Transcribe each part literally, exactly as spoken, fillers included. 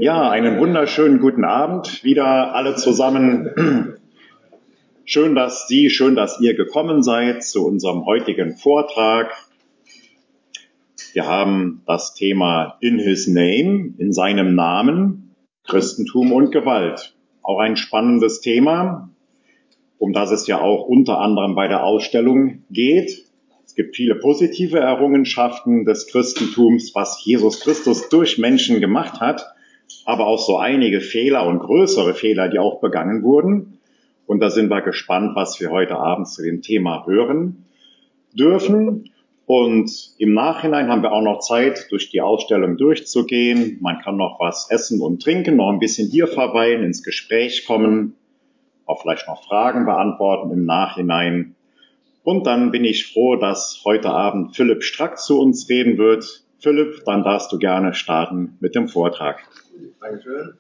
Ja, einen wunderschönen guten Abend wieder alle zusammen. Schön, dass Sie, schön, dass ihr gekommen seid zu unserem heutigen Vortrag. Wir haben das Thema In His Name, in seinem Namen, Christentum und Gewalt. Auch ein spannendes Thema, um das es ja auch unter anderem bei der Ausstellung geht. Es gibt viele positive Errungenschaften des Christentums, was Jesus Christus durch Menschen gemacht hat, aber auch so einige Fehler und größere Fehler, die auch begangen wurden. Und da sind wir gespannt, was wir heute Abend zu dem Thema hören dürfen. Und im Nachhinein haben wir auch noch Zeit, durch die Ausstellung durchzugehen. Man kann noch was essen und trinken, noch ein bisschen hier verweilen, ins Gespräch kommen, auch vielleicht noch Fragen beantworten im Nachhinein. Und dann bin ich froh, dass heute Abend Philipp Strack zu uns reden wird. Philipp, dann darfst du gerne starten mit dem Vortrag. Dankeschön.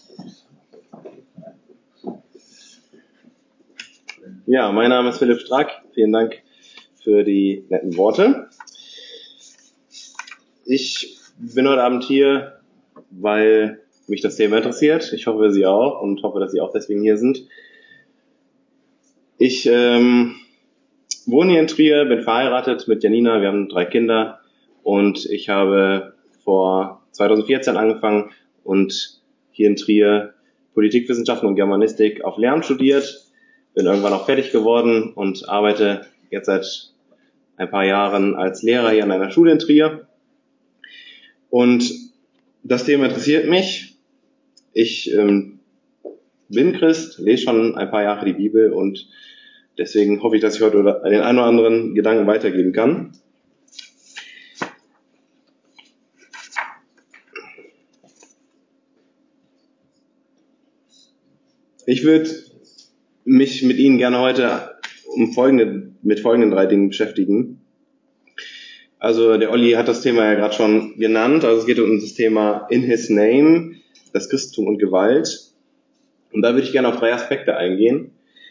Ja, mein Name ist Philipp Strack. Vielen Dank für die netten Worte. Ich bin heute Abend hier, weil mich das Thema interessiert. Ich hoffe, Sie auch und hoffe, dass Sie auch deswegen hier sind. Ich ähm, wohne hier in Trier, bin verheiratet mit Janina. Wir haben drei Kinder und ich habe vor zweitausendvierzehn angefangen und hier in Trier Politikwissenschaften und Germanistik auf Lehramt studiert. Bin irgendwann auch fertig geworden und arbeite jetzt seit ein paar Jahren als Lehrer hier an einer Schule in Trier. Und das Thema interessiert mich. Ich ähm, bin Christ, lese schon ein paar Jahre die Bibel und deswegen hoffe ich, dass ich heute den einen oder anderen Gedanken weitergeben kann. Ich würde mich mit Ihnen gerne heute um folgende, mit folgenden drei Dingen beschäftigen. Also der Olli hat das Thema ja gerade schon genannt. Also es geht um das Thema In His Name, das Christentum und Gewalt. Und da würde ich gerne auf drei Aspekte eingehen.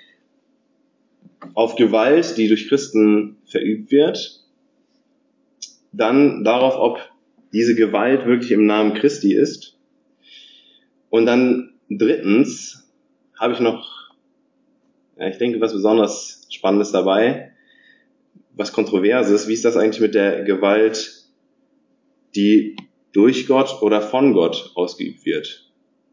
Auf Gewalt, die durch Christen verübt wird. Dann darauf, ob diese Gewalt wirklich im Namen Christi ist. Und dann drittens habe ich noch, ja, ich denke, was besonders Spannendes dabei, was Kontroverses. Wie ist das eigentlich mit der Gewalt, die durch Gott oder von Gott ausgeübt wird?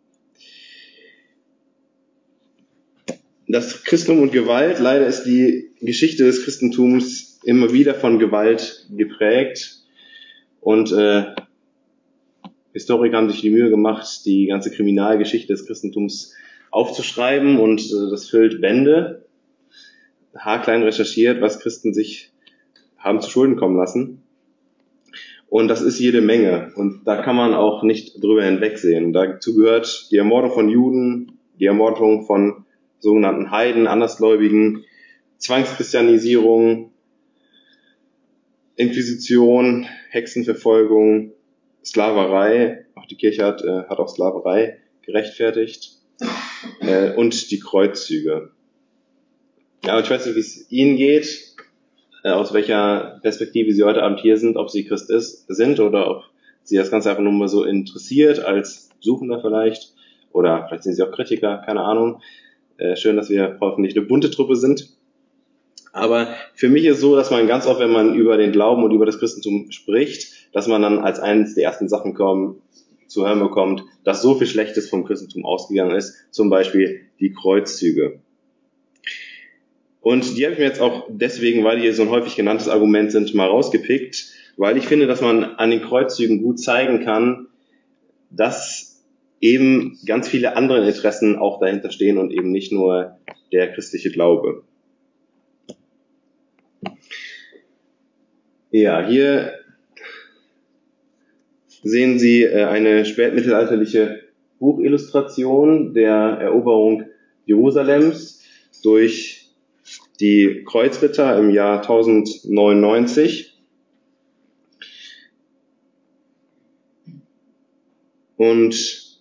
Das Christentum und Gewalt, leider ist die Geschichte des Christentums immer wieder von Gewalt geprägt. Und äh, Historiker haben sich die Mühe gemacht, die ganze Kriminalgeschichte des Christentums aufzuschreiben und äh, das füllt Bände, haarklein recherchiert, was Christen sich haben zu Schulden kommen lassen. Und das ist jede Menge. Und da kann man auch nicht drüber hinwegsehen. Dazu gehört die Ermordung von Juden, die Ermordung von sogenannten Heiden, Andersgläubigen, Zwangschristianisierung, Inquisition, Hexenverfolgung, Sklaverei. Auch die Kirche hat, äh, hat auch Sklaverei gerechtfertigt. Äh, und die Kreuzzüge. Ja, ich weiß nicht, wie es Ihnen geht, äh, aus welcher Perspektive Sie heute Abend hier sind, ob Sie Christ ist, sind oder ob Sie das Ganze einfach nur mal so interessiert, als Suchender vielleicht, oder vielleicht sind Sie auch Kritiker, keine Ahnung. Äh, schön, dass wir hoffentlich eine bunte Truppe sind. Aber für mich ist es so, dass man ganz oft, wenn man über den Glauben und über das Christentum spricht, dass man dann als eines der ersten Sachen kommt, zu hören bekommt, dass so viel Schlechtes vom Christentum ausgegangen ist, zum Beispiel die Kreuzzüge. Und die habe ich mir jetzt auch deswegen, weil die so ein häufig genanntes Argument sind, mal rausgepickt, weil ich finde, dass man an den Kreuzzügen gut zeigen kann, dass eben ganz viele andere Interessen auch dahinter stehen und eben nicht nur der christliche Glaube. Ja, hier sehen Sie eine spätmittelalterliche Buchillustration der Eroberung Jerusalems durch die Kreuzritter im Jahr tausendneunundneunzig. Und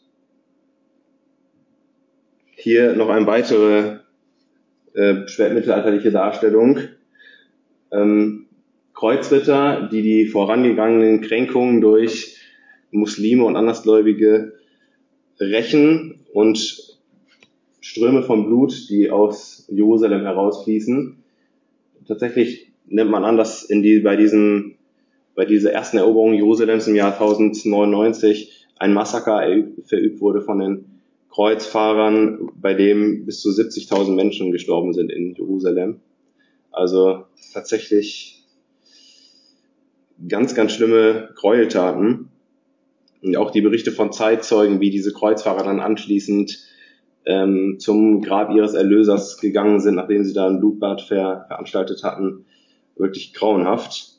hier noch eine weitere äh, spätmittelalterliche Darstellung. Ähm, Kreuzritter, die die vorangegangenen Kränkungen durch Muslime und Andersgläubige Rechen und Ströme von Blut, die aus Jerusalem herausfließen. Tatsächlich nimmt man an, dass in die, bei, diesem, bei dieser ersten Eroberung Jerusalems im Jahr tausendneunundneunzig ein Massaker verübt wurde von den Kreuzfahrern, bei dem bis zu siebzigtausend Menschen gestorben sind in Jerusalem. Also tatsächlich ganz, ganz schlimme Gräueltaten. Und auch die Berichte von Zeitzeugen, wie diese Kreuzfahrer dann anschließend ähm, zum Grab ihres Erlösers gegangen sind, nachdem sie da ein Blutbad ver- veranstaltet hatten, wirklich grauenhaft.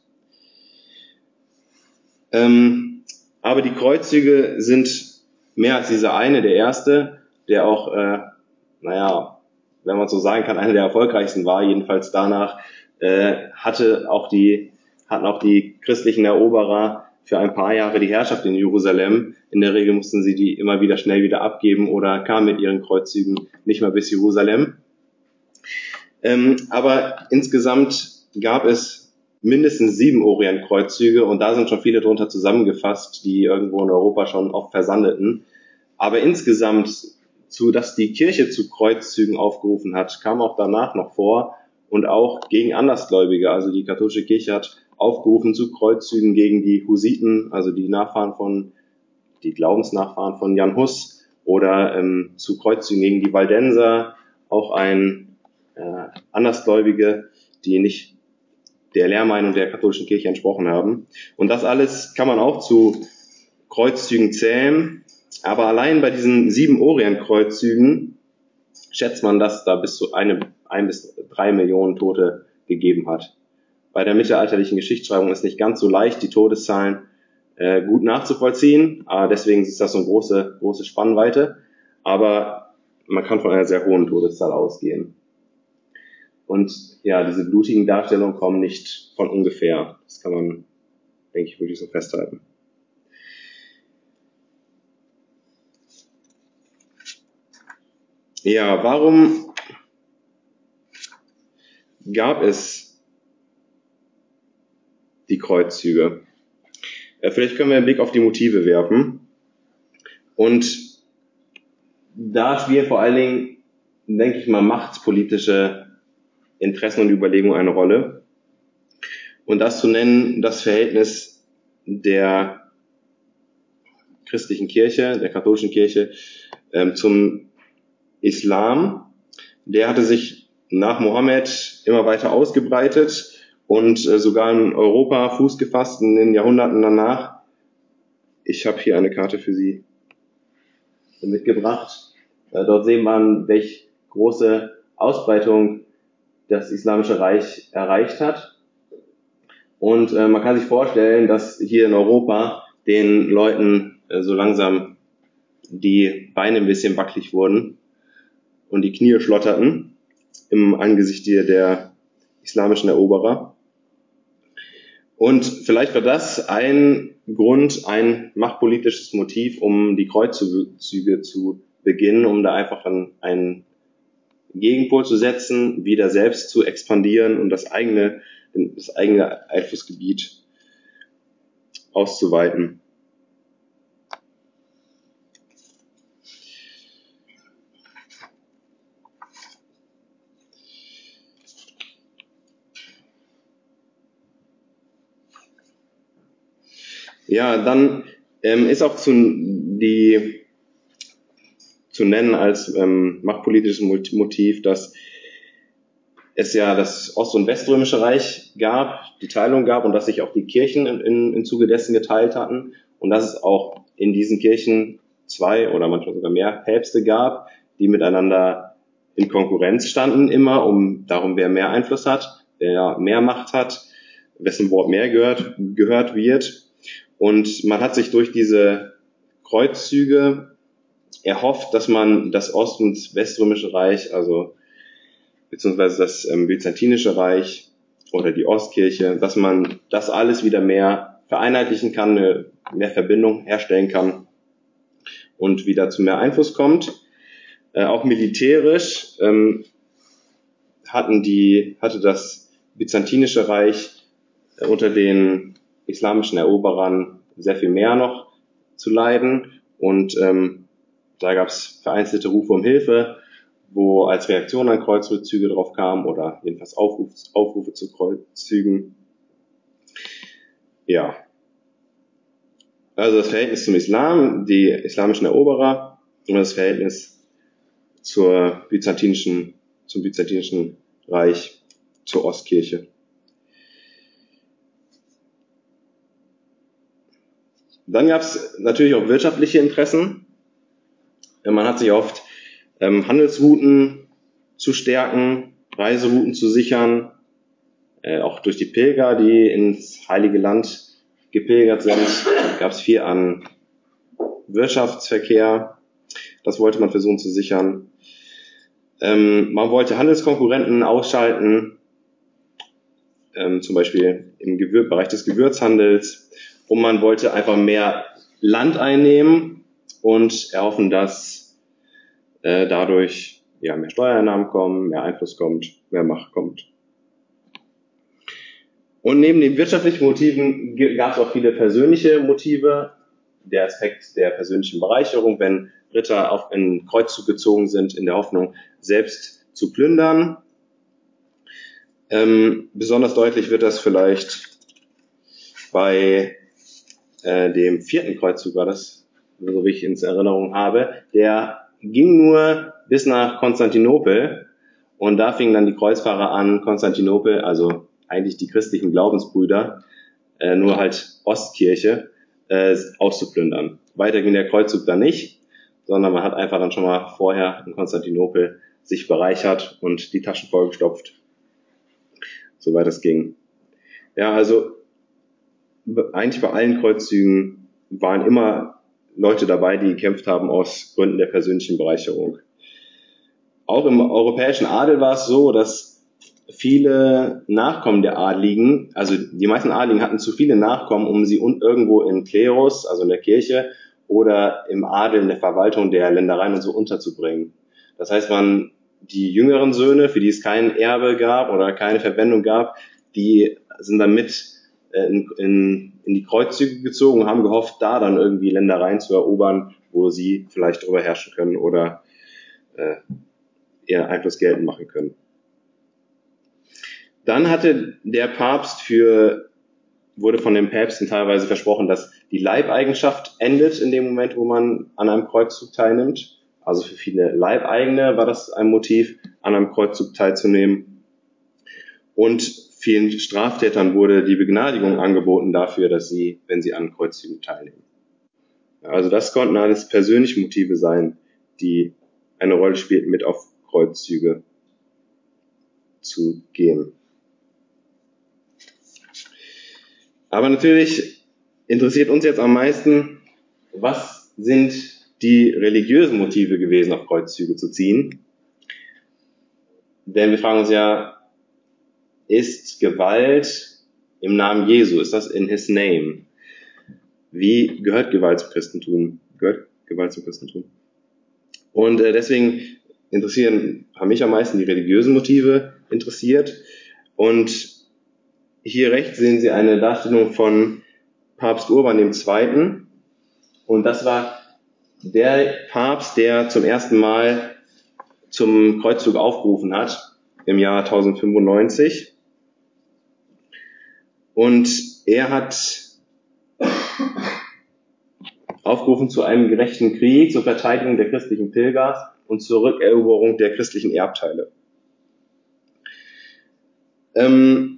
Ähm, aber die Kreuzzüge sind mehr als dieser eine, der erste, der auch, äh, naja, wenn man so sagen kann, einer der erfolgreichsten war, jedenfalls danach, äh, hatte auch die, hatten auch die christlichen Eroberer für ein paar Jahre die Herrschaft in Jerusalem. In der Regel mussten sie die immer wieder schnell wieder abgeben oder kamen mit ihren Kreuzzügen nicht mehr bis Jerusalem. Ähm, aber insgesamt gab es mindestens sieben Orientkreuzzüge und da sind schon viele drunter zusammengefasst, die irgendwo in Europa schon oft versandeten. Aber insgesamt, zu, dass die Kirche zu Kreuzzügen aufgerufen hat, kam auch danach noch vor und auch gegen Andersgläubige. Also die katholische Kirche hat aufgerufen zu Kreuzzügen gegen die Hussiten, also die Nachfahren von, die Glaubensnachfahren von Jan Hus, oder ähm, zu Kreuzzügen gegen die Waldenser, auch ein äh, Andersgläubige, die nicht der Lehrmeinung der katholischen Kirche entsprochen haben. Und das alles kann man auch zu Kreuzzügen zählen. Aber allein bei diesen sieben Orientkreuzzügen schätzt man, dass da bis zu eine, ein bis drei Millionen Tote gegeben hat. Bei der mittelalterlichen Geschichtsschreibung ist nicht ganz so leicht, die Todeszahlen äh, gut nachzuvollziehen. Aber deswegen ist das so eine große, große Spannweite. Aber man kann von einer sehr hohen Todeszahl ausgehen. Und ja, diese blutigen Darstellungen kommen nicht von ungefähr. Das kann man, denke ich, wirklich so festhalten. Ja, warum gab es die Kreuzzüge? Äh, vielleicht können wir einen Blick auf die Motive werfen. Und da spielen vor allen Dingen, denke ich mal, machtspolitische Interessen und Überlegungen eine Rolle. Und das zu nennen, das Verhältnis der christlichen Kirche, der katholischen Kirche ähm, zum Islam. Der hatte sich nach Mohammed immer weiter ausgebreitet und äh, sogar in Europa Fuß gefasst in den Jahrhunderten danach. Ich habe hier eine Karte für Sie mitgebracht. Äh, dort sehen wir, welche große Ausbreitung das Islamische Reich erreicht hat. Und äh, man kann sich vorstellen, dass hier in Europa den Leuten äh, so langsam die Beine ein bisschen wackelig wurden und die Knie schlotterten im Angesicht der islamischen Eroberer. Und vielleicht war das ein Grund, ein machtpolitisches Motiv, um die Kreuzzüge zu beginnen, um da einfach einen Gegenpol zu setzen, wieder selbst zu expandieren und das eigene, das eigene Einflussgebiet auszuweiten. Ja, dann ähm, ist auch zu, die, zu nennen als ähm, machtpolitisches Motiv, dass es ja das Ost- und Weströmische Reich gab, die Teilung gab und dass sich auch die Kirchen in, in, im Zuge dessen geteilt hatten und dass es auch in diesen Kirchen zwei oder manchmal sogar mehr Päpste gab, die miteinander in Konkurrenz standen immer, um darum, wer mehr Einfluss hat, wer mehr Macht hat, wessen Wort mehr gehört, gehört wird. Und man hat sich durch diese Kreuzzüge erhofft, dass man das Ost- und Weströmische Reich, also beziehungsweise das ähm, Byzantinische Reich oder die Ostkirche, dass man das alles wieder mehr vereinheitlichen kann, eine mehr Verbindung herstellen kann und wieder zu mehr Einfluss kommt. Äh, auch militärisch ähm, hatten die, hatte das Byzantinische Reich äh, unter den islamischen Eroberern sehr viel mehr noch zu leiden und ähm, Da gab es vereinzelte Rufe um Hilfe, wo als Reaktion an Kreuzrückzüge drauf kamen oder jedenfalls Aufruf, Aufrufe zu Kreuzzügen. Ja. Also das Verhältnis zum Islam, die islamischen Eroberer und das Verhältnis zur byzantinischen, zum byzantinischen Reich, zur Ostkirche. Dann gab es natürlich auch wirtschaftliche Interessen. Man hat sich oft ähm, Handelsrouten zu stärken, Reiserouten zu sichern, äh, auch durch die Pilger, die ins Heilige Land gepilgert sind, gab es viel an Wirtschaftsverkehr. Das wollte man versuchen zu sichern. Ähm, man wollte Handelskonkurrenten ausschalten, ähm, zum Beispiel im Gewür- Bereich des Gewürzhandels. Und man wollte einfach mehr Land einnehmen und erhoffen, dass äh, dadurch ja, mehr Steuereinnahmen kommen, mehr Einfluss kommt, mehr Macht kommt. Und neben den wirtschaftlichen Motiven gab es auch viele persönliche Motive. Der Aspekt der persönlichen Bereicherung, wenn Ritter auf einen Kreuzzug gezogen sind, in der Hoffnung, selbst zu plündern. Ähm, besonders deutlich wird das vielleicht bei äh, dem vierten Kreuzzug, war das, so wie ich in Erinnerung habe. Der ging nur bis nach Konstantinopel und da fingen dann die Kreuzfahrer an, Konstantinopel, also eigentlich die christlichen Glaubensbrüder, äh, nur halt Ostkirche, äh, auszuplündern. Weiter ging der Kreuzzug dann nicht, sondern man hat einfach dann schon mal vorher in Konstantinopel sich bereichert und die Taschen vollgestopft, soweit es ging. Ja, also eigentlich bei allen Kreuzzügen waren immer Leute dabei, die gekämpft haben aus Gründen der persönlichen Bereicherung. Auch im europäischen Adel war es so, dass viele Nachkommen der Adligen, also die meisten Adligen hatten zu viele Nachkommen, um sie irgendwo im Klerus, also in der Kirche, oder im Adel, in der Verwaltung der Ländereien und so unterzubringen. Das heißt, man, die jüngeren Söhne, für die es kein Erbe gab oder keine Verwendung gab, die sind dann mit in, in, in die Kreuzzüge gezogen und haben gehofft, da dann irgendwie Ländereien zu erobern, wo sie vielleicht drüber herrschen können oder äh, ihren Einfluss geltend machen können. Dann hatte der Papst für, wurde von den Päpsten teilweise versprochen, dass die Leibeigenschaft endet in dem Moment, wo man an einem Kreuzzug teilnimmt. Also für viele Leibeigene war das ein Motiv, an einem Kreuzzug teilzunehmen. Und vielen Straftätern wurde die Begnadigung angeboten dafür, dass sie, wenn sie an Kreuzzügen teilnehmen. Also das konnten alles persönliche Motive sein, die eine Rolle spielten, mit auf Kreuzzüge zu gehen. Aber natürlich interessiert uns jetzt am meisten, was sind die religiösen Motive gewesen, auf Kreuzzüge zu ziehen? Denn wir fragen uns ja, ist Gewalt im Namen Jesu, ist das in His Name? Wie gehört Gewalt zum Christentum? Gehört Gewalt zum Christentum? Und äh, deswegen interessieren, haben mich am meisten die religiösen Motive interessiert. Und hier rechts sehen Sie eine Darstellung von Papst Urban der Zweite. Und das war der Papst, der zum ersten Mal zum Kreuzzug aufgerufen hat, im Jahr tausendfünfundneunzig. Und er hat aufgerufen zu einem gerechten Krieg, zur Verteidigung der christlichen Pilger und zur Rückeroberung der christlichen Erbteile. Ähm,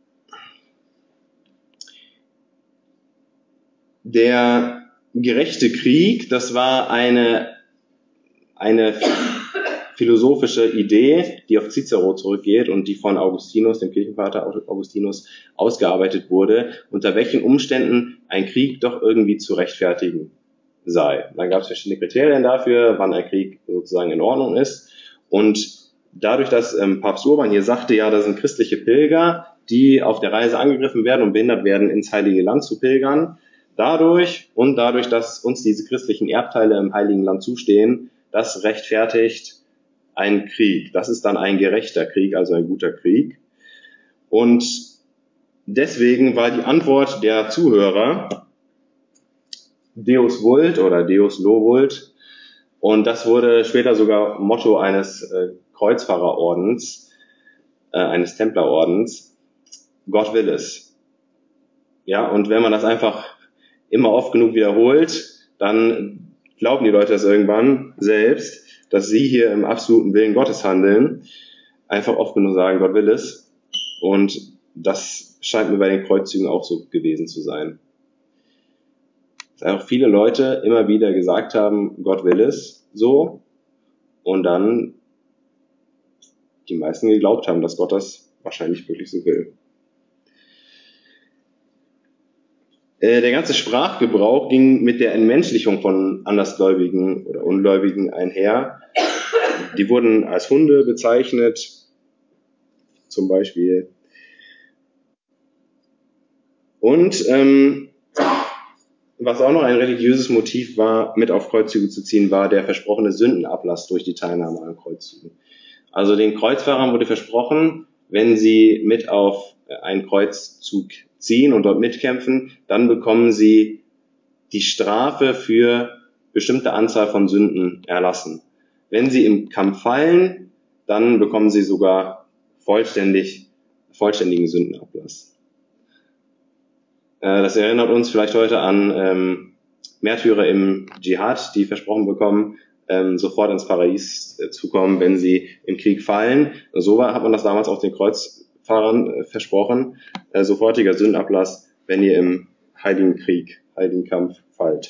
der gerechte Krieg, das war eine, eine philosophische Idee, die auf Cicero zurückgeht und die von Augustinus, dem Kirchenvater Augustinus, ausgearbeitet wurde, unter welchen Umständen ein Krieg doch irgendwie zu rechtfertigen sei. Dann gab es verschiedene Kriterien dafür, wann ein Krieg sozusagen in Ordnung ist. Und dadurch, dass ähm, Papst Urban hier sagte, ja, das sind christliche Pilger, die auf der Reise angegriffen werden und behindert werden, ins Heilige Land zu pilgern, dadurch und dadurch, dass uns diese christlichen Erbteile im Heiligen Land zustehen, das rechtfertigt ein Krieg. Das ist dann ein gerechter Krieg, also ein guter Krieg. Und deswegen war die Antwort der Zuhörer Deus vult oder Deus lo vult Und das wurde später sogar Motto eines äh, Kreuzfahrerordens, äh, eines Templerordens. Gott will es. Ja, und wenn man das einfach immer oft genug wiederholt, dann glauben die Leute das irgendwann selbst, dass sie hier im absoluten Willen Gottes handeln. Einfach oft genug sagen, Gott will es. Und das scheint mir bei den Kreuzzügen auch so gewesen zu sein. Dass einfach viele Leute immer wieder gesagt haben, Gott will es so. Und dann die meisten geglaubt haben, dass Gott das wahrscheinlich wirklich so will. Der ganze Sprachgebrauch ging mit der Entmenschlichung von Andersgläubigen oder Ungläubigen einher. Die wurden als Hunde bezeichnet, zum Beispiel. Und ähm, was auch noch ein religiöses Motiv war, mit auf Kreuzzüge zu ziehen, war der versprochene Sündenablass durch die Teilnahme an Kreuzzügen. Also den Kreuzfahrern wurde versprochen, wenn sie mit auf einen Kreuzzug ziehen und dort mitkämpfen, dann bekommen sie die Strafe für bestimmte Anzahl von Sünden erlassen. Wenn sie im Kampf fallen, dann bekommen sie sogar vollständig, vollständigen Sündenablass. Äh, das erinnert uns vielleicht heute an ähm, Märtyrer im Dschihad, die versprochen bekommen, ähm, sofort ins Paradies äh, zu kommen, wenn sie im Krieg fallen. So war, hat man das damals auch den Kreuzfahrern äh, versprochen. Äh, sofortiger Sündenablass, wenn ihr im Heiligen Krieg, Heiligen Kampf fallt.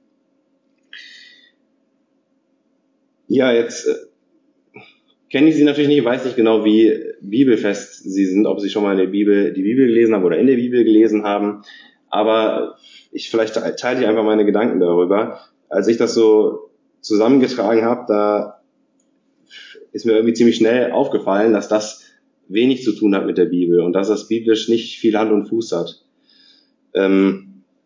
Ja, jetzt äh, kenne ich Sie natürlich nicht, weiß nicht genau, wie bibelfest Sie sind, ob Sie schon mal in der Bibel die Bibel gelesen haben oder in der Bibel gelesen haben. Aber ich vielleicht teile ich einfach meine Gedanken darüber. Als ich das so zusammengetragen habe, da ist mir irgendwie ziemlich schnell aufgefallen, dass das wenig zu tun hat mit der Bibel und dass das biblisch nicht viel Hand und Fuß hat. Ähm,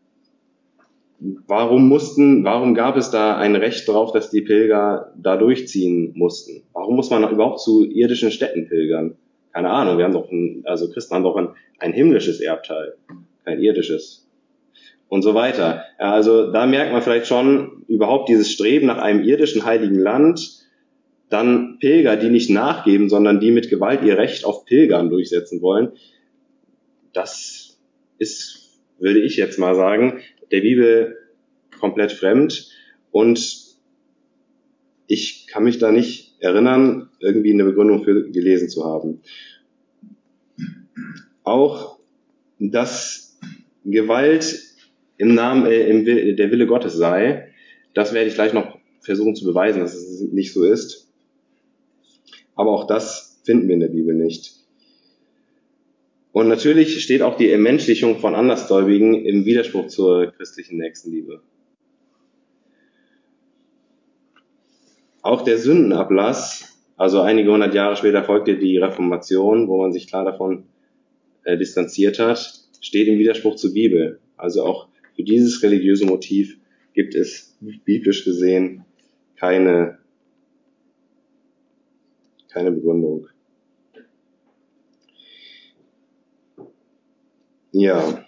Warum mussten, warum gab es da ein Recht drauf, dass die Pilger da durchziehen mussten? Warum muss man überhaupt zu irdischen Städten pilgern? Keine Ahnung, wir haben doch ein, also Christen haben doch ein, ein himmlisches Erbteil, kein irdisches. Und so weiter. Ja, also da merkt man vielleicht schon überhaupt dieses Streben nach einem irdischen heiligen Land, dann Pilger, die nicht nachgeben, sondern die mit Gewalt ihr Recht auf Pilgern durchsetzen wollen. Das ist, würde ich jetzt mal sagen, der Bibel komplett fremd und ich kann mich da nicht erinnern, irgendwie eine Begründung für gelesen zu haben. Auch, dass Gewalt im Namen, äh, im Will, der Wille Gottes sei, das werde ich gleich noch versuchen zu beweisen, dass es nicht so ist. Aber auch das finden wir in der Bibel nicht. Und natürlich steht auch die Entmenschlichung von Andersgläubigen im Widerspruch zur christlichen Nächstenliebe. Auch der Sündenablass, also einige hundert Jahre später folgte die Reformation, wo man sich klar davon äh, distanziert hat, steht im Widerspruch zur Bibel. Also auch für dieses religiöse Motiv gibt es biblisch gesehen keine, keine Begründung. Ja.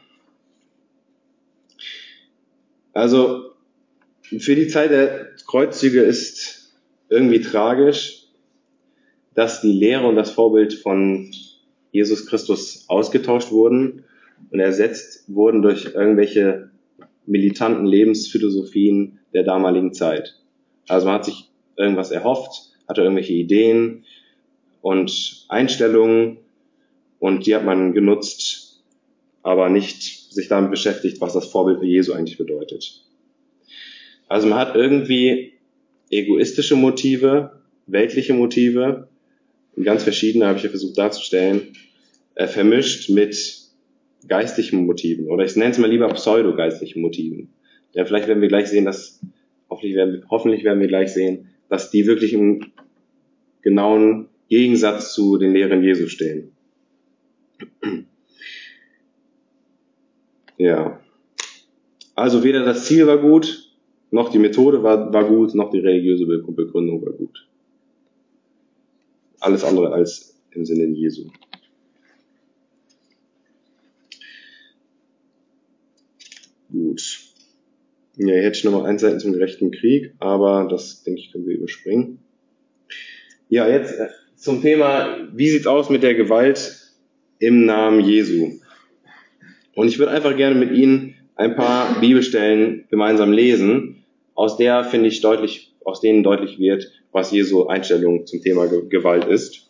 Also für die Zeit der Kreuzzüge ist irgendwie tragisch, dass die Lehre und das Vorbild von Jesus Christus ausgetauscht wurden und ersetzt wurden durch irgendwelche militanten Lebensphilosophien der damaligen Zeit. Also man hat sich irgendwas erhofft, hatte irgendwelche Ideen und Einstellungen und die hat man genutzt, aber nicht sich damit beschäftigt, was das Vorbild Jesu eigentlich bedeutet. Also man hat irgendwie egoistische Motive, weltliche Motive, ganz verschiedene habe ich ja versucht darzustellen, äh, vermischt mit geistlichen Motiven. Oder ich nenne es mal lieber pseudo-geistlichen Motiven. Ja, vielleicht werden wir gleich sehen, dass, hoffentlich werden, hoffentlich werden wir gleich sehen, dass die wirklich im genauen Gegensatz zu den Lehren Jesu stehen. Ja. Also weder das Ziel war gut, noch die Methode war, war gut, noch die religiöse Begründung war gut. Alles andere als im Sinne Jesu. Gut. Ja, hier hätte ich nochmal ein Seiten zum gerechten Krieg, aber das, denke ich, können wir überspringen. Ja, jetzt zum Thema, wie sieht's aus mit der Gewalt im Namen Jesu? Und ich würde einfach gerne mit Ihnen ein paar Bibelstellen gemeinsam lesen, aus der, finde ich, deutlich, aus denen deutlich wird, was Jesu Einstellung zum Thema Gewalt ist.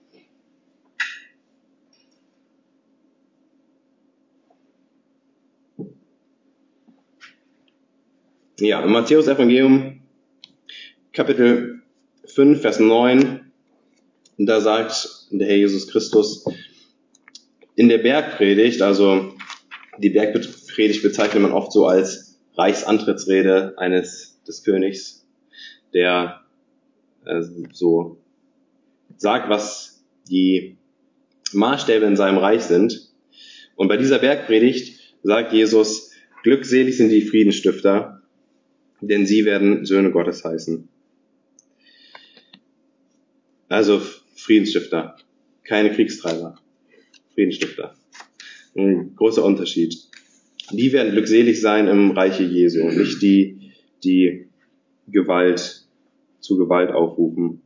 Ja, im Matthäus-Evangelium, Kapitel fünf, Vers neun, da sagt der Herr Jesus Christus in der Bergpredigt, also die Bergpredigt bezeichnet man oft so als Reichsantrittsrede eines des Königs, der äh, so sagt, was die Maßstäbe in seinem Reich sind. Und bei dieser Bergpredigt sagt Jesus, glückselig sind die Friedensstifter, denn sie werden Söhne Gottes heißen. Also Friedensstifter, keine Kriegstreiber, Friedensstifter. Ein großer Unterschied. Die werden glückselig sein im Reiche Jesu und nicht die, die Gewalt, zu Gewalt aufrufen.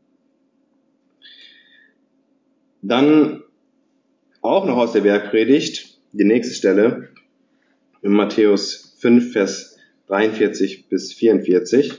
Dann auch noch aus der Bergpredigt, die nächste Stelle, in Matthäus fünf, Vers dreiundvierzig bis vierundvierzig.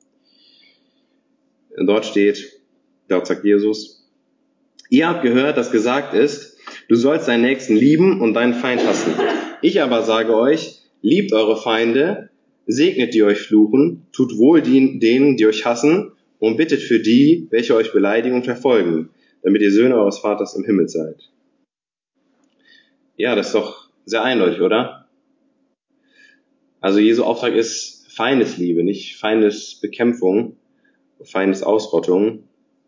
Und dort steht, dort sagt Jesus, ihr habt gehört, dass gesagt ist, du sollst deinen Nächsten lieben und deinen Feind hassen. Ich aber sage euch, liebt eure Feinde, segnet die euch fluchen, tut wohl denen, die euch hassen, und bittet für die, welche euch beleidigen und verfolgen, damit ihr Söhne eures Vaters im Himmel seid. Ja, das ist doch sehr eindeutig, oder? Also Jesu Auftrag ist Feindesliebe, nicht Feindesbekämpfung, Feindesausrottung.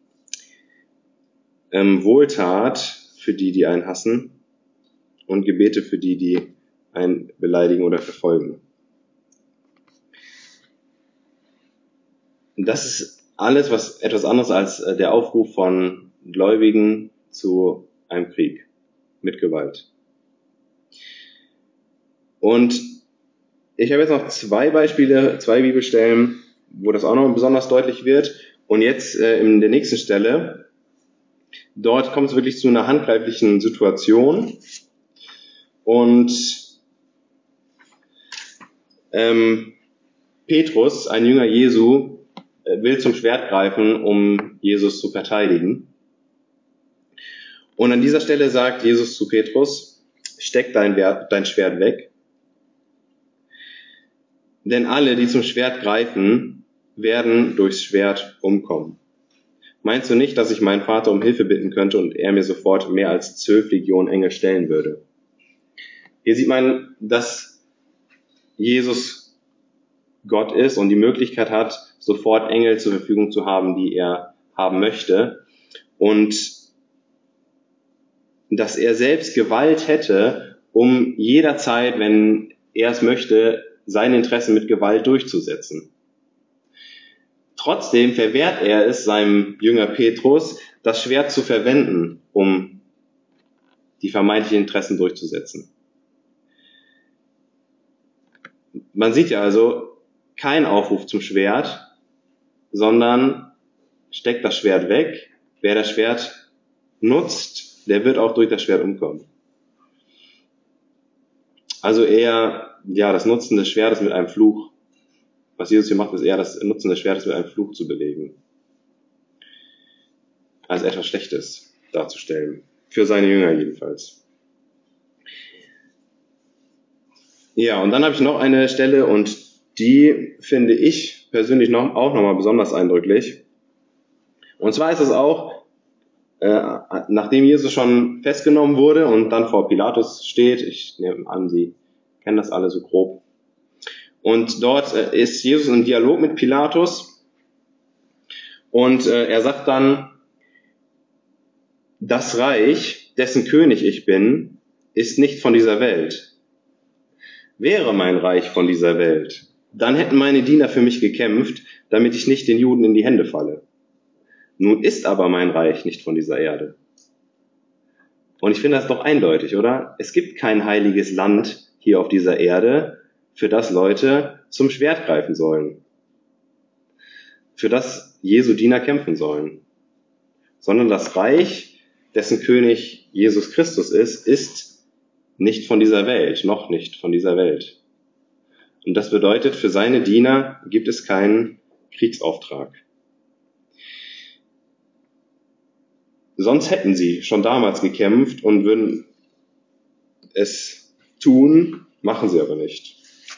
Ähm, Wohltat für die, die einen hassen, und Gebete für die, die einen beleidigen oder verfolgen. Das ist alles, was etwas anderes als der Aufruf von Gläubigen zu einem Krieg mit Gewalt. Und ich habe jetzt noch zwei Beispiele, zwei Bibelstellen, wo das auch noch besonders deutlich wird. Und jetzt äh, in der nächsten Stelle, dort kommt es wirklich zu einer handgreiflichen Situation. Und ähm, Petrus, ein Jünger Jesu, will zum Schwert greifen, um Jesus zu verteidigen. Und an dieser Stelle sagt Jesus zu Petrus, steck dein, dein Schwert weg. Denn alle, die zum Schwert greifen, werden durchs Schwert umkommen. Meinst du nicht, dass ich meinen Vater um Hilfe bitten könnte und er mir sofort mehr als zwölf Legionen Engel stellen würde? Hier sieht man, dass Jesus Gott ist und die Möglichkeit hat, sofort Engel zur Verfügung zu haben, die er haben möchte. Und dass er selbst Gewalt hätte, um jederzeit, wenn er es möchte, seine Interessen mit Gewalt durchzusetzen. Trotzdem verwehrt er es seinem Jünger Petrus, das Schwert zu verwenden, um die vermeintlichen Interessen durchzusetzen. Man sieht ja also kein Aufruf zum Schwert, sondern steckt das Schwert weg. Wer das Schwert nutzt, der wird auch durch das Schwert umkommen. Also eher, ja, das Nutzen des Schwertes mit einem Fluch. Was Jesus hier macht, ist eher das Nutzen des Schwertes mit einem Fluch zu belegen. Als etwas Schlechtes darzustellen. Für seine Jünger jedenfalls. Ja, und dann habe ich noch eine Stelle und die finde ich persönlich noch, auch nochmal besonders eindrücklich. Und zwar ist es auch, äh, nachdem Jesus schon festgenommen wurde und dann vor Pilatus steht, ich nehme an, Sie kennen das alle so grob. Und dort äh, ist Jesus im Dialog mit Pilatus und äh, er sagt dann, das Reich, dessen König ich bin, ist nicht von dieser Welt. Wäre mein Reich von dieser Welt, dann hätten meine Diener für mich gekämpft, damit ich nicht den Juden in die Hände falle. Nun ist aber mein Reich nicht von dieser Erde. Und ich finde das doch eindeutig, oder? Es gibt kein heiliges Land hier auf dieser Erde, für das Leute zum Schwert greifen sollen, für das Jesu Diener kämpfen sollen, sondern das Reich, dessen König Jesus Christus ist, ist nicht von dieser Welt, noch nicht von dieser Welt. Und das bedeutet, für seine Diener gibt es keinen Kriegsauftrag. Sonst hätten sie schon damals gekämpft und würden es tun, machen sie aber nicht.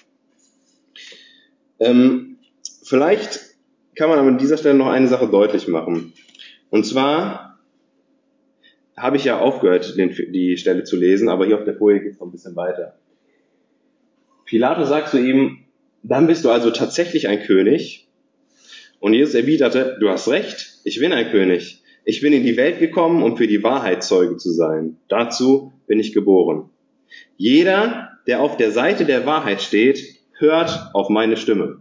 Ähm, vielleicht kann man aber an dieser Stelle noch eine Sache deutlich machen. Und zwar habe ich ja aufgehört, den, die Stelle zu lesen, aber hier auf der Folie geht es noch ein bisschen weiter. Pilatus sagt zu ihm, dann bist du also tatsächlich ein König? Und Jesus erwiderte, du hast recht, ich bin ein König. Ich bin in die Welt gekommen, um für die Wahrheit Zeuge zu sein. Dazu bin ich geboren. Jeder, der auf der Seite der Wahrheit steht, hört auf meine Stimme.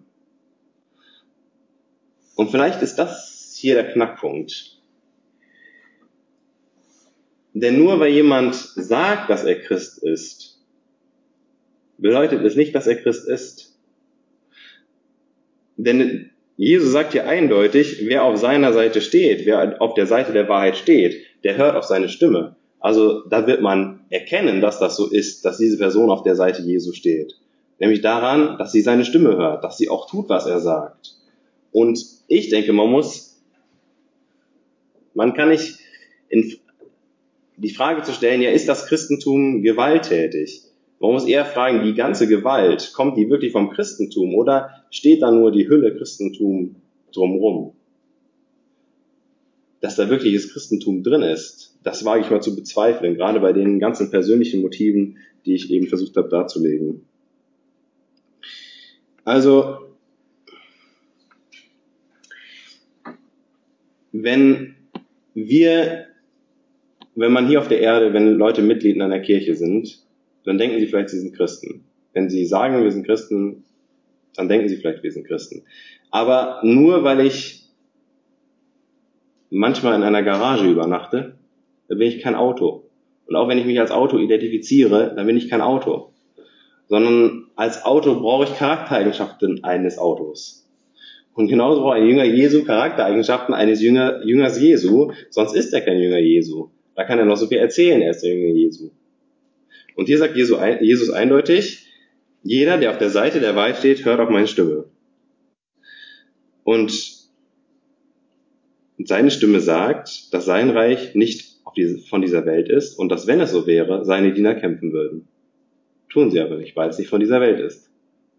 Und vielleicht ist das hier der Knackpunkt. Denn nur weil jemand sagt, dass er Christ ist, bedeutet es nicht, dass er Christ ist. Denn Jesus sagt hier eindeutig, wer auf seiner Seite steht, wer auf der Seite der Wahrheit steht, der hört auf seine Stimme. Also da wird man erkennen, dass das so ist, dass diese Person auf der Seite Jesu steht. Nämlich daran, dass sie seine Stimme hört, dass sie auch tut, was er sagt. Und ich denke, man muss, man kann nicht in die Frage zu stellen, ja, ist das Christentum gewalttätig? Man muss eher fragen, die ganze Gewalt, kommt die wirklich vom Christentum oder steht da nur die Hülle Christentum drumrum? Dass da wirkliches Christentum drin ist, das wage ich mal zu bezweifeln, gerade bei den ganzen persönlichen Motiven, die ich eben versucht habe darzulegen. Also, wenn wir, wenn man hier auf der Erde, wenn Leute Mitglied in einer Kirche sind, dann denken sie vielleicht, sie sind Christen. Wenn sie sagen, wir sind Christen, dann denken sie vielleicht, wir sind Christen. Aber nur weil ich manchmal in einer Garage übernachte, dann bin ich kein Auto. Und auch wenn ich mich als Auto identifiziere, dann bin ich kein Auto. Sondern als Auto brauche ich Charaktereigenschaften eines Autos. Und genauso braucht ein Jünger Jesu Charaktereigenschaften eines Jünger, Jüngers Jesu, sonst ist er kein Jünger Jesu. Da kann er noch so viel erzählen, er ist der Jünger Jesu. Und hier sagt Jesus eindeutig, jeder, der auf der Seite der Wahrheit steht, hört auf meine Stimme. Und seine Stimme sagt, dass sein Reich nicht von dieser Welt ist und dass, wenn es so wäre, seine Diener kämpfen würden. Tun sie aber nicht, weil es nicht von dieser Welt ist.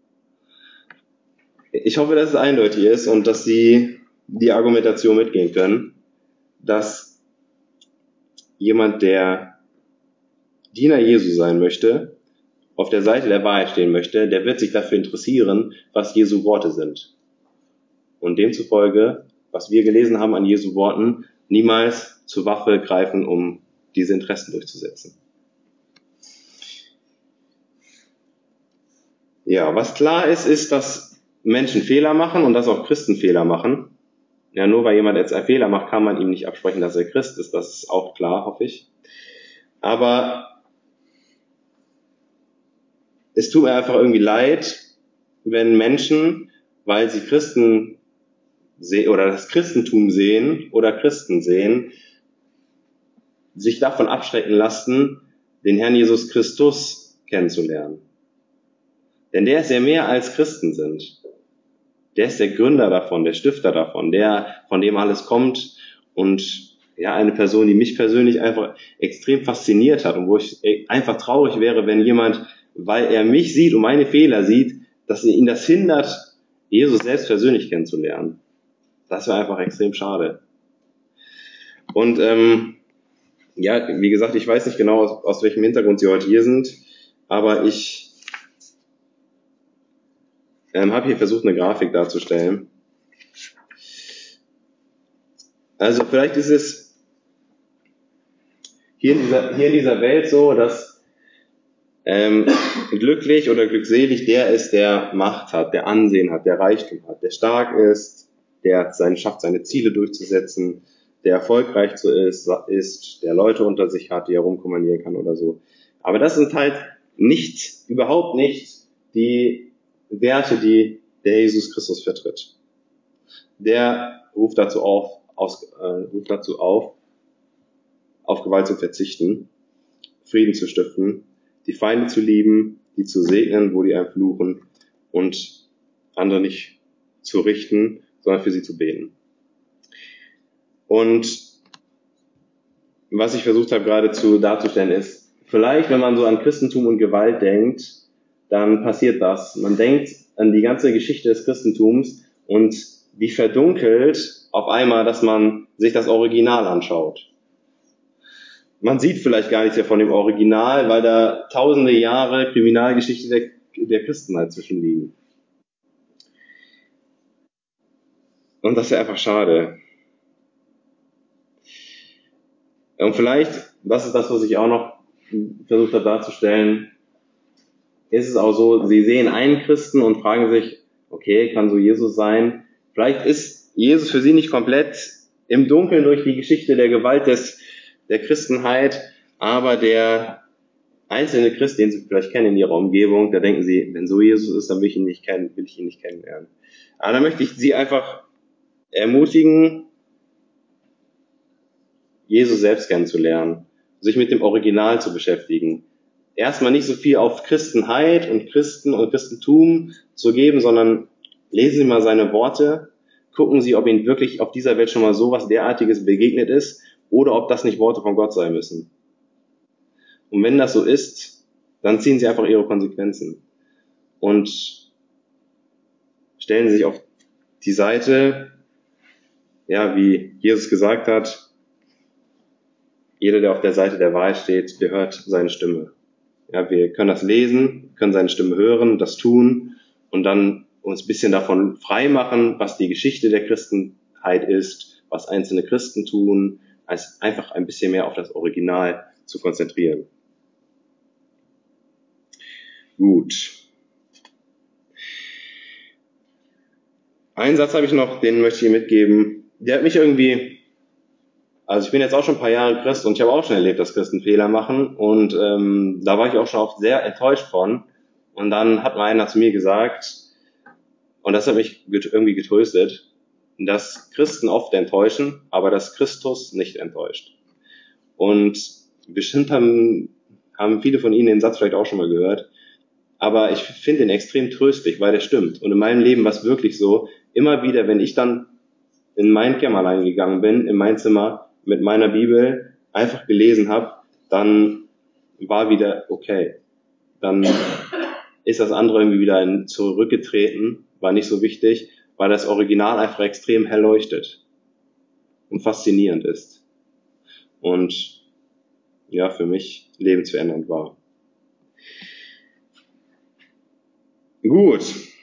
Ich hoffe, dass es eindeutig ist und dass Sie die Argumentation mitgehen können, dass jemand, der Diener Jesu sein möchte, auf der Seite der Wahrheit stehen möchte, der wird sich dafür interessieren, was Jesu Worte sind. Und demzufolge, was wir gelesen haben an Jesu Worten, niemals zur Waffe greifen, um diese Interessen durchzusetzen. Ja, was klar ist, ist, dass Menschen Fehler machen und dass auch Christen Fehler machen. Ja, nur weil jemand jetzt einen Fehler macht, kann man ihm nicht absprechen, dass er Christ ist. Das ist auch klar, hoffe ich. Aber es tut mir einfach irgendwie leid, wenn Menschen, weil sie Christen sehen oder das Christentum sehen oder Christen sehen, sich davon abschrecken lassen, den Herrn Jesus Christus kennenzulernen. Denn der ist ja mehr als Christen sind. Der ist der Gründer davon, der Stifter davon, der, von dem alles kommt und ja, eine Person, die mich persönlich einfach extrem fasziniert hat und wo ich einfach traurig wäre, wenn jemand, weil er mich sieht und meine Fehler sieht, dass ihn das hindert, Jesus selbst persönlich kennenzulernen. Das wäre einfach extrem schade. Und ähm, ja, wie gesagt, ich weiß nicht genau, aus, aus welchem Hintergrund Sie heute hier sind, aber ich ähm, habe hier versucht, eine Grafik darzustellen. Also vielleicht ist es hier in dieser, hier in dieser Welt so, dass ähm, glücklich oder glückselig der ist, der Macht hat, der Ansehen hat, der Reichtum hat, der stark ist, der seine, schafft, seine Ziele durchzusetzen, der erfolgreich so ist, ist, der Leute unter sich hat, die er rumkommandieren kann oder so. Aber das sind halt nicht, überhaupt nicht die Werte, die der Jesus Christus vertritt. Der ruft dazu auf, aus, äh, ruft dazu auf, auf Gewalt zu verzichten, Frieden zu stiften, die Feinde zu lieben, die zu segnen, wo die einen fluchen, und andere nicht zu richten, sondern für sie zu beten. Und was ich versucht habe gerade zu darzustellen ist, vielleicht, wenn man so an Christentum und Gewalt denkt, dann passiert das. Man denkt an die ganze Geschichte des Christentums und die verdunkelt auf einmal, dass man sich das Original anschaut. Man sieht vielleicht gar nichts mehr von dem Original, weil da tausende Jahre Kriminalgeschichte der, der Christenheit zwischenliegen. Und das ist ja einfach schade. Und vielleicht, das ist das, was ich auch noch versucht habe darzustellen, ist es auch so, sie sehen einen Christen und fragen sich, okay, kann so Jesus sein? Vielleicht ist Jesus für sie nicht komplett im Dunkeln durch die Geschichte der Gewalt des, der Christenheit, aber der einzelne Christ, den sie vielleicht kennen in ihrer Umgebung, da denken sie, wenn so Jesus ist, dann will ich ihn nicht kennen, will ich ihn nicht kennenlernen. Aber da möchte ich sie einfach ermutigen, Jesus selbst kennenzulernen, sich mit dem Original zu beschäftigen. Erstmal nicht so viel auf Christenheit und Christen und Christentum zu geben, sondern lesen Sie mal seine Worte, gucken Sie, ob Ihnen wirklich auf dieser Welt schon mal so was derartiges begegnet ist oder ob das nicht Worte von Gott sein müssen. Und wenn das so ist, dann ziehen Sie einfach Ihre Konsequenzen und stellen sich auf die Seite, ja, wie Jesus gesagt hat, jeder, der auf der Seite der Wahrheit steht, der hört seine Stimme. Ja, wir können das lesen, können seine Stimme hören, das tun und dann uns ein bisschen davon frei machen, was die Geschichte der Christenheit ist, was einzelne Christen tun, als einfach ein bisschen mehr auf das Original zu konzentrieren. Gut. Einen Satz habe ich noch, den möchte ich Ihnen mitgeben. Der hat mich irgendwie, also ich bin jetzt auch schon ein paar Jahre Christ und ich habe auch schon erlebt, dass Christen Fehler machen und ähm, da war ich auch schon oft sehr enttäuscht von. Und dann hat mal einer zu mir gesagt, und das hat mich irgendwie getröstet, dass Christen oft enttäuschen, aber dass Christus nicht enttäuscht. Und bestimmt haben, haben viele von Ihnen den Satz vielleicht auch schon mal gehört, aber ich finde ihn extrem tröstlich, weil der stimmt. Und in meinem Leben war es wirklich so, immer wieder, wenn ich dann in mein Kämmerlein gegangen bin, in mein Zimmer, mit meiner Bibel einfach gelesen habe, dann war wieder okay. Dann ist das andere irgendwie wieder zurückgetreten, war nicht so wichtig, weil das Original einfach extrem hell leuchtet und faszinierend ist. Und ja, für mich lebensverändernd war. Gut.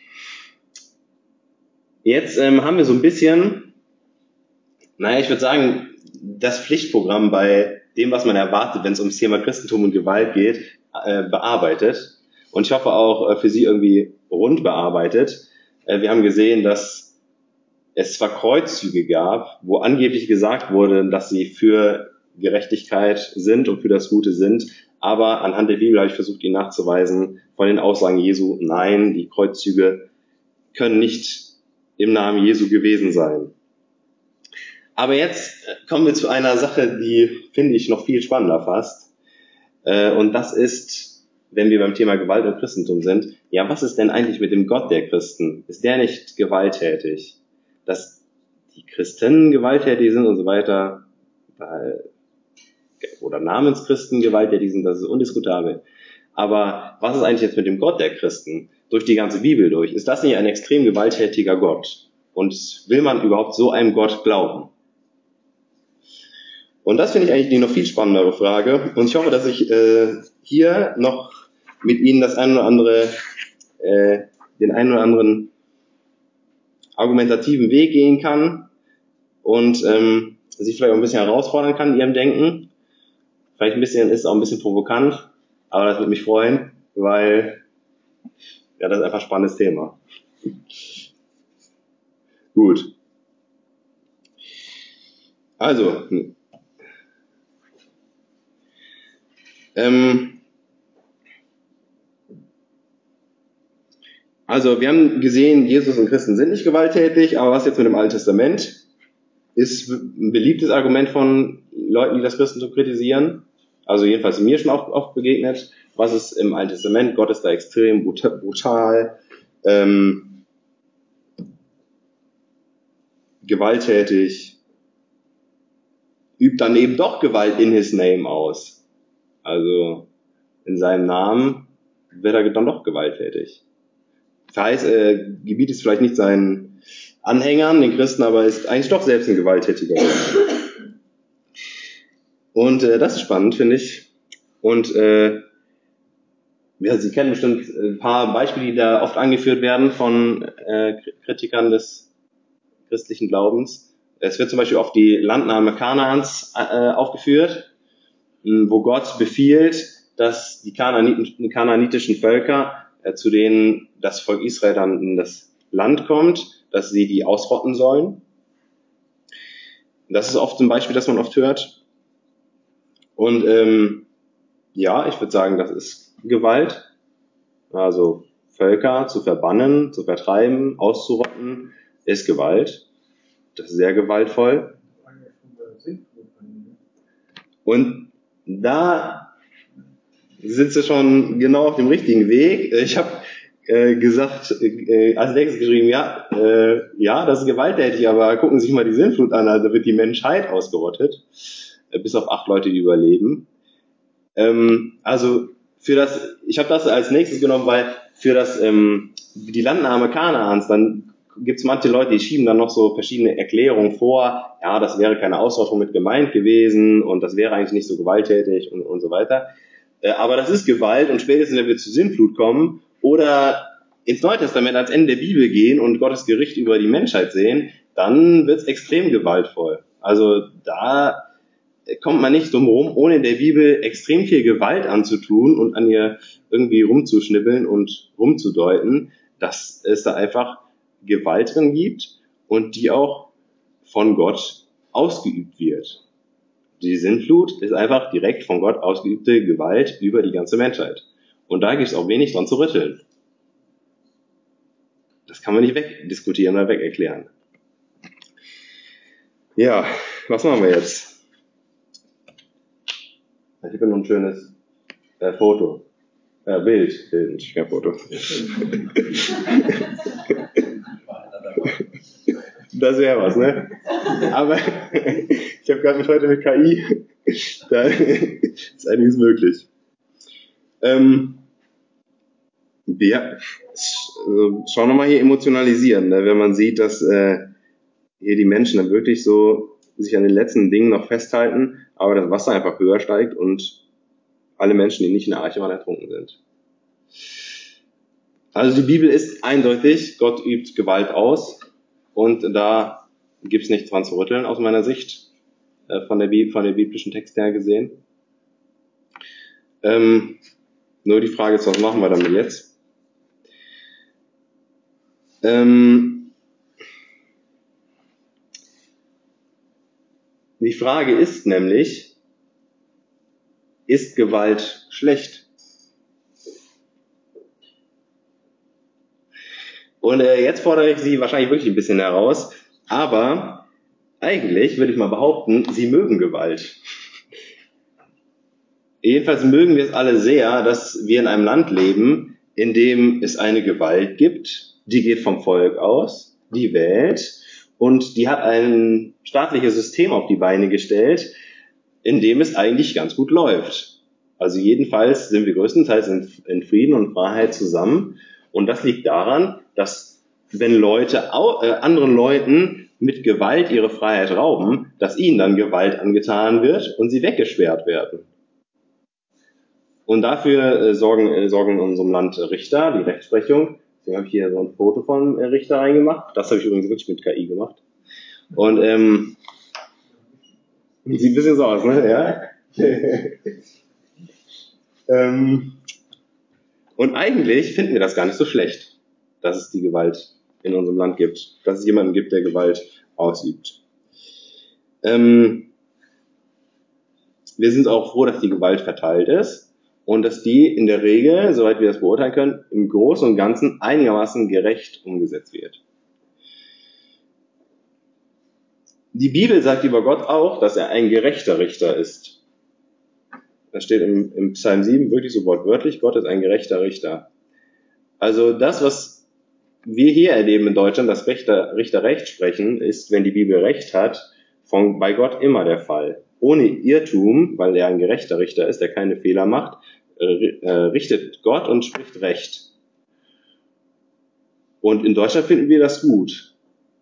Jetzt ähm, haben wir so ein bisschen, naja, ich würde sagen, das Pflichtprogramm bei dem, was man erwartet, wenn es ums Thema Christentum und Gewalt geht, äh, bearbeitet. Und ich hoffe auch äh, für Sie irgendwie rund bearbeitet. Äh, wir haben gesehen, dass es zwar Kreuzzüge gab, wo angeblich gesagt wurde, dass sie für Gerechtigkeit sind und für das Gute sind, aber anhand der Bibel habe ich versucht, Ihnen nachzuweisen, von den Aussagen Jesu, nein, die Kreuzzüge können nicht im Namen Jesu gewesen sein. Aber jetzt kommen wir zu einer Sache, die finde ich noch viel spannender fast. Und das ist, wenn wir beim Thema Gewalt und Christentum sind, ja, was ist denn eigentlich mit dem Gott der Christen? Ist der nicht gewalttätig? Dass die Christen gewalttätig sind und so weiter, oder Namenschristen gewalttätig sind, das ist undiskutabel. Aber was ist eigentlich jetzt mit dem Gott der Christen? Durch die ganze Bibel durch. Ist das nicht ein extrem gewalttätiger Gott? Und will man überhaupt so einem Gott glauben? Und das finde ich eigentlich die noch viel spannendere Frage. Und ich hoffe, dass ich äh, hier noch mit Ihnen das ein oder andere, äh, den einen oder anderen argumentativen Weg gehen kann und ähm, Sie vielleicht auch ein bisschen herausfordern kann in Ihrem Denken. Vielleicht ein bisschen, ist auch ein bisschen provokant, aber das würde mich freuen, weil ja, das ist einfach ein spannendes Thema. Gut. Also, ähm, Also wir haben gesehen, Jesus und Christen sind nicht gewalttätig, aber was jetzt mit dem Alten Testament ist ein beliebtes Argument von Leuten, die das Christentum kritisieren. Also jedenfalls mir schon oft, oft begegnet. Was ist im Alten Testament? Gott ist da extrem brutal, ähm, gewalttätig, übt dann eben doch Gewalt in his name aus. Also in seinem Namen wird er dann doch gewalttätig. Das heißt, er gebietet es vielleicht nicht seinen Anhängern, den Christen, aber ist eigentlich doch selbst ein gewalttätiger. Und äh, das ist spannend, finde ich. Und äh, ja, Sie kennen bestimmt ein paar Beispiele, die da oft angeführt werden von äh, Kritikern des christlichen Glaubens. Es wird zum Beispiel oft die Landnahme Kanaans äh, aufgeführt, wo Gott befiehlt, dass die Kanaaniten, kanaanitischen Völker, äh, zu denen das Volk Israel dann in das Land kommt, dass sie die ausrotten sollen. Das ist oft ein Beispiel, das man oft hört. Und ähm, ja, ich würde sagen, das ist Gewalt. Also Völker zu verbannen, zu vertreiben, auszurotten, ist Gewalt. Das ist sehr gewaltvoll. Und da sind sie schon genau auf dem richtigen Weg. Ich habe äh, gesagt, äh, als nächstes geschrieben, ja, äh, ja, das ist gewalttätig, aber gucken Sie sich mal die Sintflut an, also wird die Menschheit ausgerottet, äh, bis auf acht Leute, die überleben. Ähm, also für das, ich habe das als nächstes genommen, weil für das ähm, die Landnahme Kanaans, dann gibt es manche Leute, die schieben dann noch so verschiedene Erklärungen vor, ja, das wäre keine Ausrottung mit gemeint gewesen und das wäre eigentlich nicht so gewalttätig und, und so weiter. Äh, aber das ist Gewalt und spätestens, wenn wir zur Sintflut kommen oder ins Neue Testament ans Ende der Bibel gehen und Gottes Gericht über die Menschheit sehen, dann wird es extrem gewaltvoll. Also da kommt man nicht drum herum, ohne in der Bibel extrem viel Gewalt anzutun und an ihr irgendwie rumzuschnibbeln und rumzudeuten, dass es da einfach Gewalt drin gibt und die auch von Gott ausgeübt wird. Die Sintflut ist einfach direkt von Gott ausgeübte Gewalt über die ganze Menschheit. Und da gibt es auch wenig dran zu rütteln. Das kann man nicht wegdiskutieren oder wegerklären. Ja, was machen wir jetzt? Ich habe noch ein schönes äh, Foto. Äh, Bild. Bild, nicht kein Foto. Das wäre was, ne? Aber ich habe gerade mit heute mit K I, da ist einiges möglich. Ähm, ja, also schauen wir mal hier emotionalisieren, ne? Wenn man sieht, dass äh, hier die Menschen dann wirklich so sich an den letzten Dingen noch festhalten, aber das Wasser einfach höher steigt und alle Menschen, die nicht in der Arche waren, ertrunken sind. Also die Bibel ist eindeutig, Gott übt Gewalt aus und da gibt es nichts dran zu rütteln aus meiner Sicht, äh, von der Bi- von den biblischen Texten her gesehen. Ähm, nur die Frage ist, was machen wir damit jetzt? Ähm, die Frage ist nämlich, ist Gewalt schlecht? Und äh, jetzt fordere ich Sie wahrscheinlich wirklich ein bisschen heraus, aber eigentlich würde ich mal behaupten, Sie mögen Gewalt. Jedenfalls mögen wir es alle sehr, dass wir in einem Land leben, in dem es eine Gewalt gibt, die geht vom Volk aus, die wählt und die hat ein staatliches System auf die Beine gestellt, in dem es eigentlich ganz gut läuft. Also jedenfalls sind wir größtenteils in, in Frieden und Freiheit zusammen und das liegt daran, dass wenn Leute au, äh, anderen Leuten mit Gewalt ihre Freiheit rauben, dass ihnen dann Gewalt angetan wird und sie weggesperrt werden. Und dafür äh, sorgen, äh, sorgen in unserem Land Richter, die Rechtsprechung. Deswegen habe ich hier so ein Foto vom äh, Richter reingemacht. Das habe ich übrigens wirklich mit K I gemacht. Und ähm, sieht ein bisschen so aus, ne? Ja. ähm, und eigentlich finden wir das gar nicht so schlecht, dass es die Gewalt in unserem Land gibt, dass es jemanden gibt, der Gewalt ausübt. Ähm, wir sind auch froh, dass die Gewalt verteilt ist. und dass die in der Regel, soweit wir das beurteilen können, im Großen und Ganzen einigermaßen gerecht umgesetzt wird. Die Bibel sagt über Gott auch, dass er ein gerechter Richter ist. Das steht im, im Psalm sieben wirklich so wortwörtlich, Gott ist ein gerechter Richter. Also das, was wir hier erleben in Deutschland, dass Richter, Richter Recht sprechen, ist, wenn die Bibel Recht hat, von, bei Gott immer der Fall. Ohne Irrtum, weil er ein gerechter Richter ist, der keine Fehler macht, äh, richtet Gott und spricht Recht. Und in Deutschland finden wir das gut.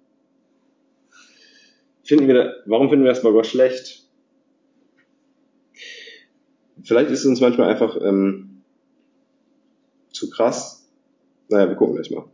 Finden wir, warum finden wir das bei Gott schlecht? Vielleicht ist es uns manchmal einfach ähm, zu krass. Naja, wir gucken gleich mal.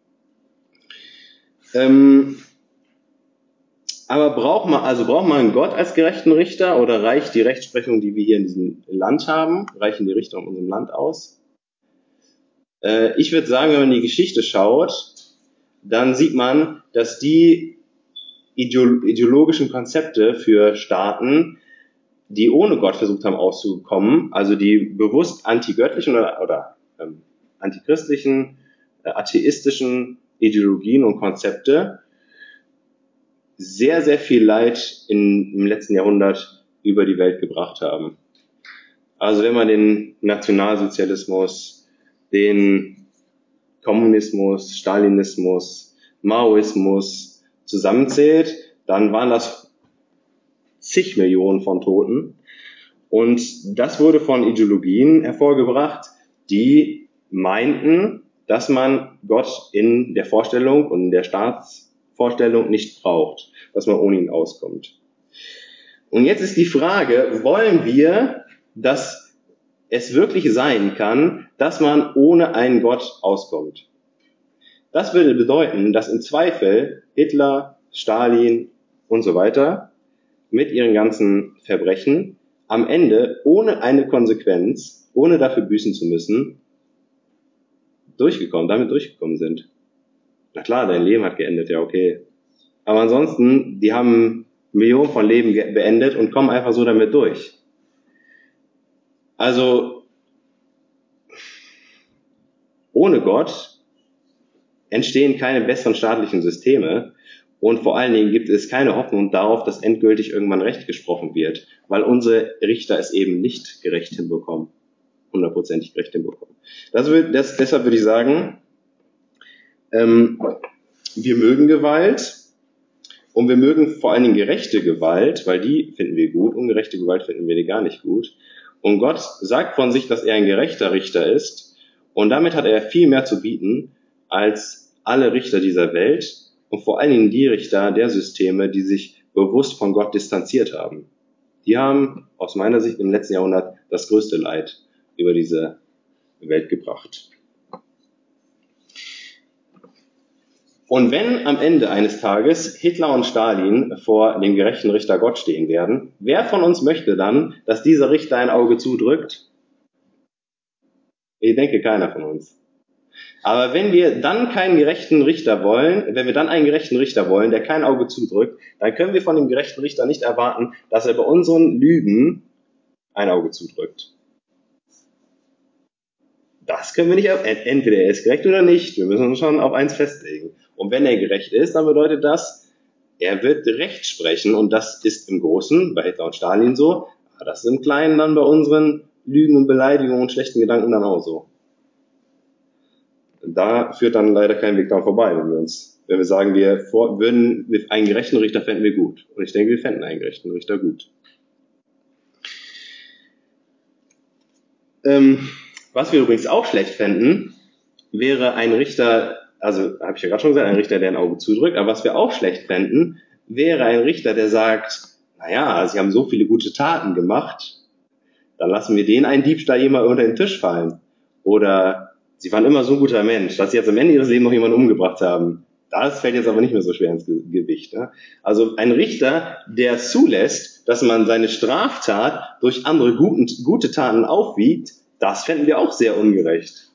Ähm, aber braucht man, also braucht man Gott als gerechten Richter oder reicht die Rechtsprechung, die wir hier in diesem Land haben, reichen die Richter in unserem Land aus? Äh, ich würde sagen, wenn man in die Geschichte schaut, dann sieht man, dass die ideologischen Konzepte für Staaten, die ohne Gott versucht haben auszukommen, also die bewusst antigöttlichen oder, oder ähm, antichristlichen, äh, atheistischen Ideologien und Konzepte, sehr, sehr viel Leid in, im letzten Jahrhundert über die Welt gebracht haben. Also wenn man den Nationalsozialismus, den Kommunismus, Stalinismus, Maoismus zusammenzählt, dann waren das zig Millionen von Toten. Und das wurde von Ideologien hervorgebracht, die meinten, dass man Gott in der Vorstellung und in der Staatsvorstellung nicht braucht, dass man ohne ihn auskommt. Und jetzt ist die Frage, wollen wir, dass es wirklich sein kann, dass man ohne einen Gott auskommt? Das würde bedeuten, dass im Zweifel Hitler, Stalin und so weiter mit ihren ganzen Verbrechen am Ende ohne eine Konsequenz, ohne dafür büßen zu müssen, durchgekommen, damit durchgekommen sind. Na klar, dein Leben hat geendet, ja okay. Aber ansonsten, die haben Millionen von Leben ge- beendet und kommen einfach so damit durch. Also, ohne Gott entstehen keine besseren staatlichen Systeme und vor allen Dingen gibt es keine Hoffnung darauf, dass endgültig irgendwann Recht gesprochen wird, weil unsere Richter es eben nicht gerecht hinbekommen, hundertprozentig gerecht hinbekommen. Das wird, das, deshalb würde ich sagen, ähm, wir mögen Gewalt und wir mögen vor allen Dingen gerechte Gewalt, weil die finden wir gut, ungerechte Gewalt finden wir die gar nicht gut. Und Gott sagt von sich, dass er ein gerechter Richter ist und damit hat er viel mehr zu bieten als alle Richter dieser Welt und vor allen Dingen die Richter der Systeme, die sich bewusst von Gott distanziert haben. Die haben aus meiner Sicht im letzten Jahrhundert das größte Leid über diese Welt gebracht. Und wenn am Ende eines Tages Hitler und Stalin vor dem gerechten Richter Gott stehen werden, wer von uns möchte dann, dass dieser Richter ein Auge zudrückt? Ich denke, keiner von uns. Aber wenn wir dann keinen gerechten Richter wollen, wenn wir dann einen gerechten Richter wollen, der kein Auge zudrückt, dann können wir von dem gerechten Richter nicht erwarten, dass er bei unseren Lügen ein Auge zudrückt. Das können wir nicht, entweder er ist gerecht oder nicht. Wir müssen uns schon auf eins festlegen. Und wenn er gerecht ist, dann bedeutet das, er wird Recht sprechen. Und das ist im Großen, bei Hitler und Stalin so, aber das ist im Kleinen dann bei unseren Lügen und Beleidigungen und schlechten Gedanken dann auch so. Da führt dann leider kein Weg daran vorbei, wenn wir uns, wenn wir sagen, wir vor, würden, einen gerechten Richter fänden wir gut. Und ich denke, wir fänden einen gerechten Richter gut. Ähm, was wir übrigens auch schlecht fänden, wäre ein Richter, also habe ich ja gerade schon gesagt, ein Richter, der ein Auge zudrückt, aber was wir auch schlecht fänden, wäre ein Richter, der sagt, naja, sie haben so viele gute Taten gemacht, dann lassen wir denen einen Diebstahl jemand unter den Tisch fallen. Oder sie waren immer so ein guter Mensch, dass sie jetzt am Ende ihres Lebens noch jemanden umgebracht haben. Das fällt jetzt aber nicht mehr so schwer ins Gewicht. Ne? Also ein Richter, der zulässt, dass man seine Straftat durch andere guten, gute Taten aufwiegt, das fänden wir auch sehr ungerecht.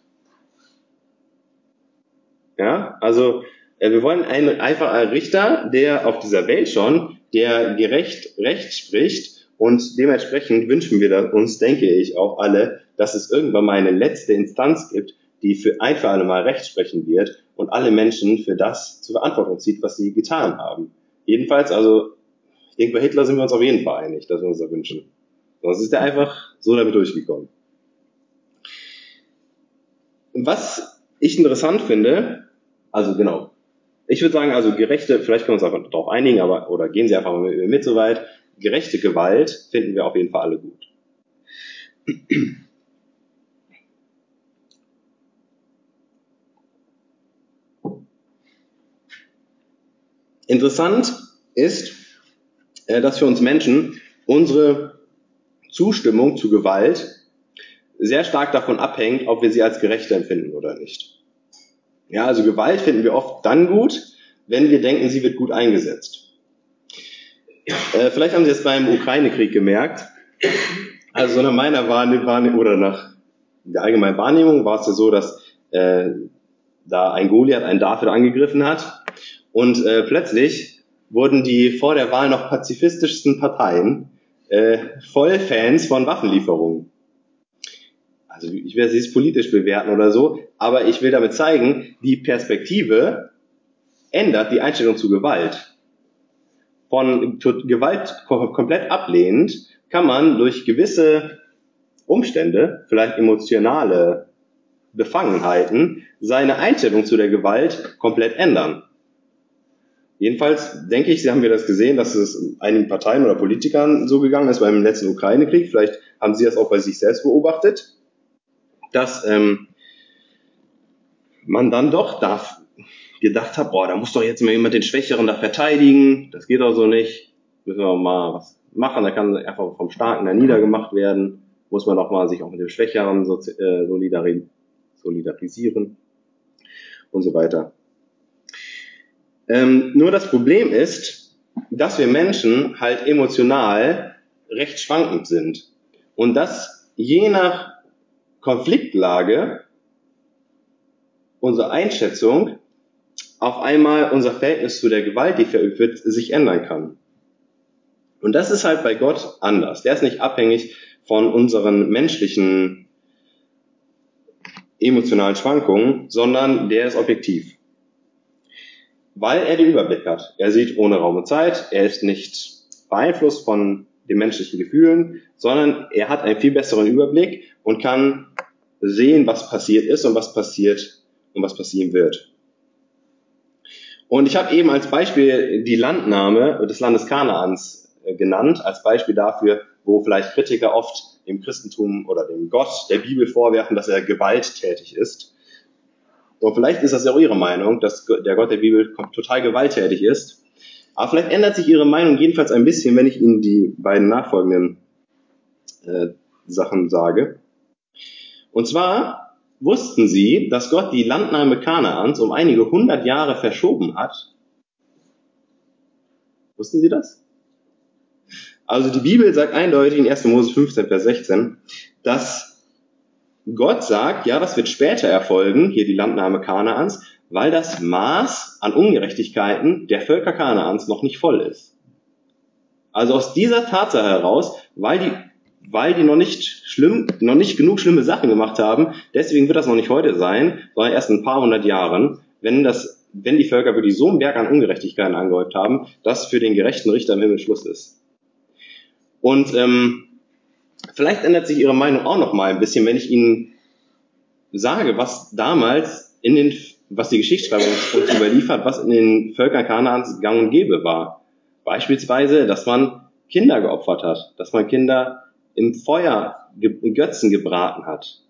Ja, also äh, wir wollen einen, einfach einen Richter, der auf dieser Welt schon, der gerecht Recht spricht und dementsprechend wünschen wir uns, denke ich, auch alle, dass es irgendwann mal eine letzte Instanz gibt, die für ein für alle Mal Recht sprechen wird und alle Menschen für das zur Verantwortung zieht, was sie getan haben. Jedenfalls, also ich denke, bei Hitler sind wir uns auf jeden Fall einig, dass wir uns das wünschen. Sonst ist er einfach so damit durchgekommen. Was ich interessant finde, also genau, ich würde sagen, also gerechte, vielleicht können wir uns einfach darauf einigen, aber oder gehen Sie einfach mal mit, mit so weit, gerechte Gewalt finden wir auf jeden Fall alle gut. Interessant ist, dass für uns Menschen unsere Zustimmung zu Gewalt sehr stark davon abhängt, ob wir sie als gerecht empfinden oder nicht. Ja, also Gewalt finden wir oft dann gut, wenn wir denken, sie wird gut eingesetzt. Äh, vielleicht haben Sie es beim Ukraine-Krieg gemerkt. Also nach meiner Wahrnehmung oder nach der allgemeinen Wahrnehmung war es ja so, dass äh, da ein Goliath einen David angegriffen hat und äh, plötzlich wurden die vor der Wahl noch pazifistischsten Parteien äh, voll Fans von Waffenlieferungen. Also ich werde es politisch bewerten oder so, aber ich will damit zeigen, die Perspektive ändert die Einstellung zu Gewalt. Von Gewalt komplett ablehnend kann man durch gewisse Umstände, vielleicht emotionale Befangenheiten, seine Einstellung zu der Gewalt komplett ändern. Jedenfalls denke ich, Sie haben mir das gesehen, dass es einigen Parteien oder Politikern so gegangen ist beim letzten Ukraine-Krieg. Vielleicht haben Sie das auch bei sich selbst beobachtet, dass ähm, man dann doch da gedacht hat, boah, da muss doch jetzt mal jemand den Schwächeren da verteidigen, das geht doch so nicht, müssen wir mal was machen, da kann einfach vom Starken da niedergemacht werden, muss man doch mal sich auch mit dem Schwächeren solidari- solidarisieren und so weiter. Ähm, nur das Problem ist, dass wir Menschen halt emotional recht schwankend sind und dass je nach Konfliktlage unsere Einschätzung auf einmal unser Verhältnis zu der Gewalt, die verübt wird, sich ändern kann. Und das ist halt bei Gott anders. Der ist nicht abhängig von unseren menschlichen emotionalen Schwankungen, sondern der ist objektiv. Weil er den Überblick hat. Er sieht ohne Raum und Zeit, er ist nicht beeinflusst von den menschlichen Gefühlen, sondern er hat einen viel besseren Überblick und kann sehen, was passiert ist und was passiert und was passieren wird. Und ich habe eben als Beispiel die Landnahme des Landes Kanaans genannt, als Beispiel dafür, wo vielleicht Kritiker oft dem Christentum oder dem Gott der Bibel vorwerfen, dass er gewalttätig ist. Und vielleicht ist das ja auch Ihre Meinung, dass der Gott der Bibel total gewalttätig ist. Aber vielleicht ändert sich Ihre Meinung jedenfalls ein bisschen, wenn ich Ihnen die beiden nachfolgenden äh, Sachen sage. Und zwar wussten Sie, dass Gott die Landnahme Kanaans um einige hundert Jahre verschoben hat? Wussten Sie das? Also die Bibel sagt eindeutig in erster Mose fünfzehn, Vers sechzehn, dass Gott sagt, ja, das wird später erfolgen, hier die Landnahme Kanaans, weil das Maß an Ungerechtigkeiten der Völker Kanaans noch nicht voll ist. Also aus dieser Tatsache heraus, weil die, weil die noch nicht schlimm, noch nicht genug schlimme Sachen gemacht haben, deswegen wird das noch nicht heute sein, sondern erst in ein paar hundert Jahren, wenn das, wenn die Völker wirklich so einen Berg an Ungerechtigkeiten angehäuft haben, dass für den gerechten Richter im Himmel Schluss ist. Und ähm, vielleicht ändert sich Ihre Meinung auch noch mal ein bisschen, wenn ich Ihnen sage, was damals in den, was die Geschichtsschreibung uns überliefert, was in den Völkern Kanaans gang und gäbe war. Beispielsweise, dass man Kinder geopfert hat, dass man Kinder im Feuer Götzen gebraten hat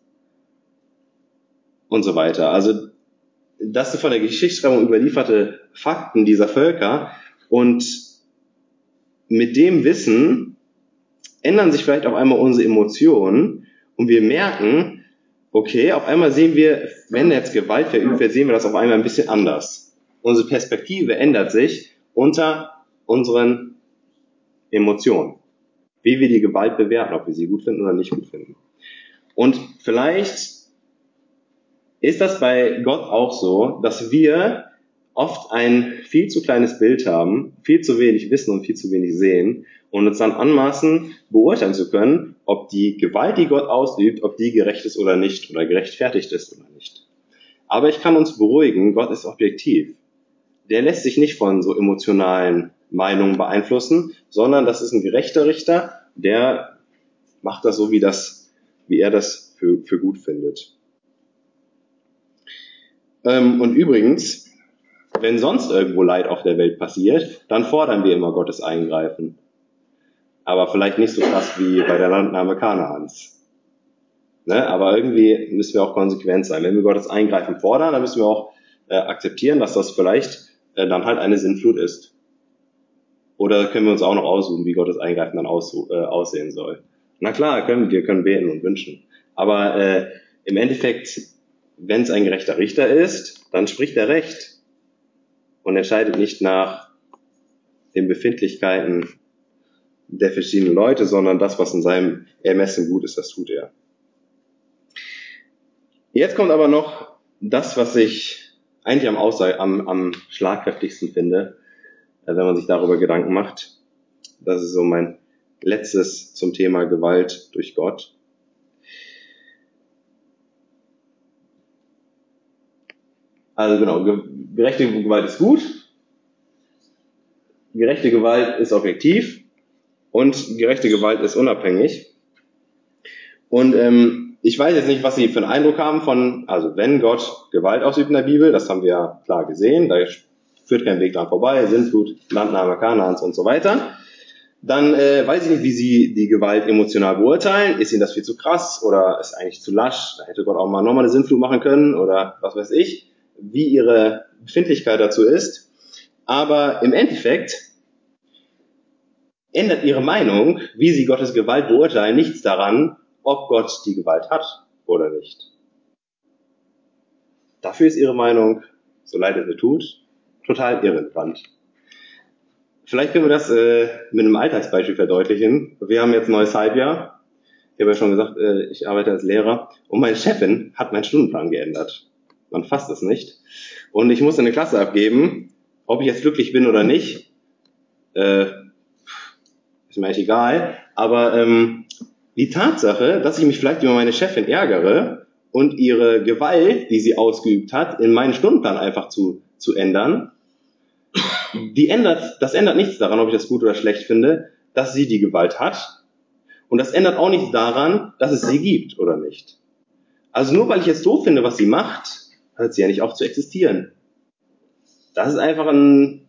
und so weiter. Also das sind von der Geschichtsschreibung überlieferte Fakten dieser Völker und mit dem Wissen ändern sich vielleicht auf einmal unsere Emotionen und wir merken, okay, auf einmal sehen wir, wenn jetzt Gewalt verübt wird, sehen wir das auf einmal ein bisschen anders. Unsere Perspektive ändert sich unter unseren Emotionen. Wie wir die Gewalt bewerten, ob wir sie gut finden oder nicht gut finden. Und vielleicht ist das bei Gott auch so, dass wir oft ein viel zu kleines Bild haben, viel zu wenig wissen und viel zu wenig sehen und uns dann anmaßen, beurteilen zu können, ob die Gewalt, die Gott ausübt, ob die gerecht ist oder nicht oder gerechtfertigt ist oder nicht. Aber ich kann uns beruhigen, Gott ist objektiv. Der lässt sich nicht von so emotionalen Meinungen beeinflussen, sondern das ist ein gerechter Richter, der macht das so, wie das, wie er das für, für gut findet. Ähm, und übrigens, wenn sonst irgendwo Leid auf der Welt passiert, dann fordern wir immer Gottes Eingreifen. Aber vielleicht nicht so krass wie bei der Landnahme Kanaans. Ne? Aber irgendwie müssen wir auch konsequent sein. Wenn wir Gottes Eingreifen fordern, dann müssen wir auch äh, akzeptieren, dass das vielleicht äh, dann halt eine Sinnflut ist. Oder können wir uns auch noch aussuchen, wie Gottes Eingreifen dann aus, äh, aussehen soll. Na klar, können wir können beten und wünschen. Aber äh, im Endeffekt, wenn es ein gerechter Richter ist, dann spricht er Recht und entscheidet nicht nach den Befindlichkeiten der verschiedenen Leute, sondern das, was in seinem Ermessen gut ist, das tut er. Jetzt kommt aber noch das, was ich eigentlich am, Aussage, am, am schlagkräftigsten finde, wenn man sich darüber Gedanken macht. Das ist so mein letztes zum Thema Gewalt durch Gott. Also genau, gerechte Gewalt ist gut, gerechte Gewalt ist objektiv und gerechte Gewalt ist unabhängig. Und ähm, ich weiß jetzt nicht, was Sie für einen Eindruck haben von, also wenn Gott Gewalt ausübt in der Bibel, das haben wir ja klar gesehen, da führt kein Weg dran vorbei, Sintflut, Landnahme Kanaans und so weiter. Dann äh, weiß ich nicht, wie Sie die Gewalt emotional beurteilen. Ist Ihnen das viel zu krass oder ist eigentlich zu lasch? Da hätte Gott auch mal nochmal eine Sintflut machen können oder was weiß ich, wie Ihre Befindlichkeit dazu ist. Aber im Endeffekt ändert Ihre Meinung, wie Sie Gottes Gewalt beurteilen, nichts daran, ob Gott die Gewalt hat oder nicht. Dafür ist Ihre Meinung, so leid es mir tut, total irrelevant. Vielleicht können wir das äh, mit einem Alltagsbeispiel verdeutlichen. Wir haben jetzt ein neues Halbjahr. Ich habe ja schon gesagt, äh, ich arbeite als Lehrer und meine Chefin hat meinen Stundenplan geändert. Man fasst es nicht. Und ich muss eine Klasse abgeben, ob ich jetzt glücklich bin oder nicht, äh, ist mir eigentlich egal. Aber ähm, die Tatsache, dass ich mich vielleicht über meine Chefin ärgere und ihre Gewalt, die sie ausgeübt hat, in meinen Stundenplan einfach zu, zu ändern, die ändert, das ändert nichts daran, ob ich das gut oder schlecht finde, dass sie die Gewalt hat. Und das ändert auch nichts daran, dass es sie gibt oder nicht. Also nur weil ich jetzt doof finde, was sie macht, hört sie ja nicht auf zu existieren. Das ist einfach ein,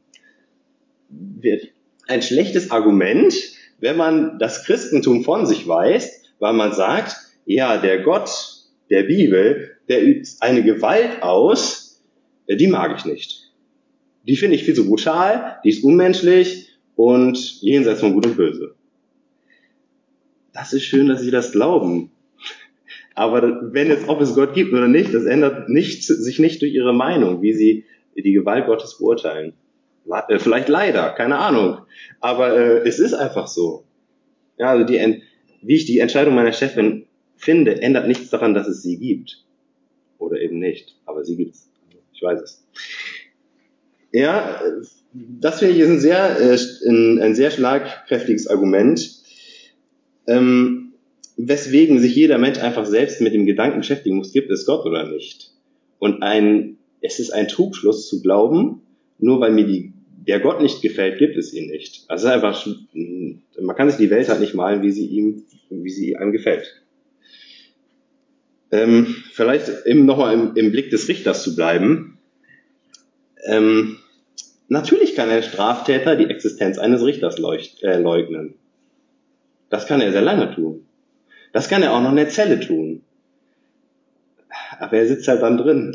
ein schlechtes Argument, wenn man das Christentum von sich weist, weil man sagt, ja, der Gott der Bibel, der übt eine Gewalt aus, die mag ich nicht. Die finde ich viel zu brutal, die ist unmenschlich und jenseits von Gut und Böse. Das ist schön, dass Sie das glauben. Aber wenn jetzt, ob es Gott gibt oder nicht, das ändert nicht, sich nicht durch Ihre Meinung, wie Sie die Gewalt Gottes beurteilen. Vielleicht leider, keine Ahnung. Aber äh, es ist einfach so. Ja, also die, wie ich die Entscheidung meiner Chefin finde, ändert nichts daran, dass es sie gibt. Oder eben nicht. Aber sie gibt's. Ich weiß es. Ja, das finde ich ist ein sehr, äh, ein, ein sehr schlagkräftiges Argument, ähm, weswegen sich jeder Mensch einfach selbst mit dem Gedanken beschäftigen muss, gibt es Gott oder nicht? Und ein, es ist ein Trugschluss zu glauben, nur weil mir die, der Gott nicht gefällt, gibt es ihn nicht. Also es ist einfach, man kann sich die Welt halt nicht malen, wie sie ihm, wie sie einem gefällt. Ähm, vielleicht eben nochmal im, im Blick des Richters zu bleiben. Ähm, Natürlich kann ein Straftäter die Existenz eines Richters leucht, äh, leugnen. Das kann er sehr lange tun. Das kann er auch noch in der Zelle tun. Aber er sitzt halt dann drin.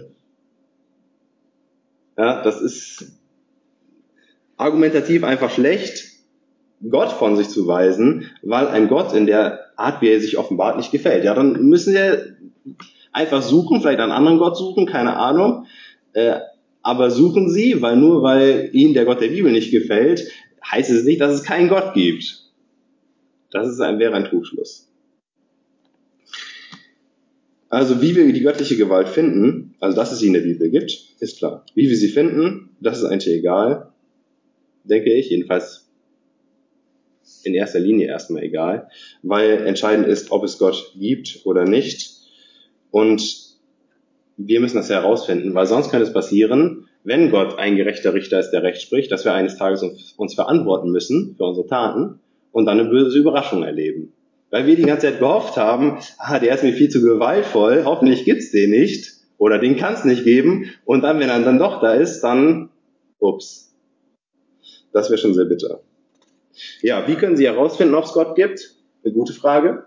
Ja, das ist argumentativ einfach schlecht, Gott von sich zu weisen, weil ein Gott in der Art, wie er sich offenbart, nicht gefällt. Ja, dann müssen wir einfach suchen, vielleicht einen anderen Gott suchen, keine Ahnung. Äh, Aber suchen Sie, weil nur weil Ihnen der Gott der Bibel nicht gefällt, heißt es nicht, dass es keinen Gott gibt. Das ist ein, wäre ein Trugschluss. Also wie wir die göttliche Gewalt finden, also dass es sie in der Bibel gibt, ist klar. Wie wir sie finden, das ist eigentlich egal, denke ich, jedenfalls in erster Linie erstmal egal, weil entscheidend ist, ob es Gott gibt oder nicht. Und wir müssen das herausfinden, weil sonst könnte es passieren, wenn Gott ein gerechter Richter ist, der Recht spricht, dass wir eines Tages uns verantworten müssen für unsere Taten und dann eine böse Überraschung erleben. Weil wir die ganze Zeit gehofft haben, ah, der ist mir viel zu gewaltvoll, hoffentlich gibt's den nicht oder den kann's nicht geben und dann, wenn er dann doch da ist, dann, ups, das wäre schon sehr bitter. Ja, wie können Sie herausfinden, ob es Gott gibt? Eine gute Frage.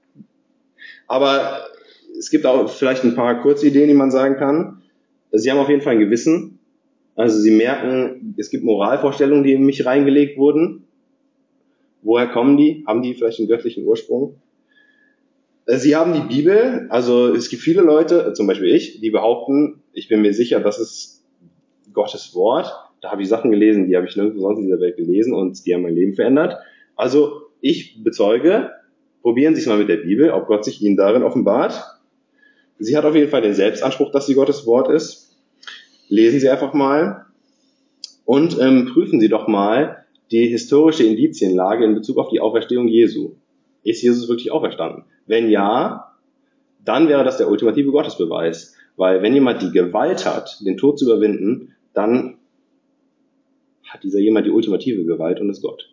Aber es gibt auch vielleicht ein paar Kurzideen, die man sagen kann. Sie haben auf jeden Fall ein Gewissen. Also Sie merken, es gibt Moralvorstellungen, die in mich reingelegt wurden. Woher kommen die? Haben die vielleicht einen göttlichen Ursprung? Sie haben die Bibel. Also es gibt viele Leute, zum Beispiel ich, die behaupten, ich bin mir sicher, das ist Gottes Wort. Da habe ich Sachen gelesen, die habe ich nirgendwo sonst in dieser Welt gelesen und die haben mein Leben verändert. Also ich bezeuge, probieren Sie es mal mit der Bibel, ob Gott sich Ihnen darin offenbart. Sie hat auf jeden Fall den Selbstanspruch, dass sie Gottes Wort ist. Lesen Sie einfach mal und ähm, prüfen Sie doch mal die historische Indizienlage in Bezug auf die Auferstehung Jesu. Ist Jesus wirklich auferstanden? Wenn ja, dann wäre das der ultimative Gottesbeweis. Weil wenn jemand die Gewalt hat, den Tod zu überwinden, dann hat dieser jemand die ultimative Gewalt und ist Gott.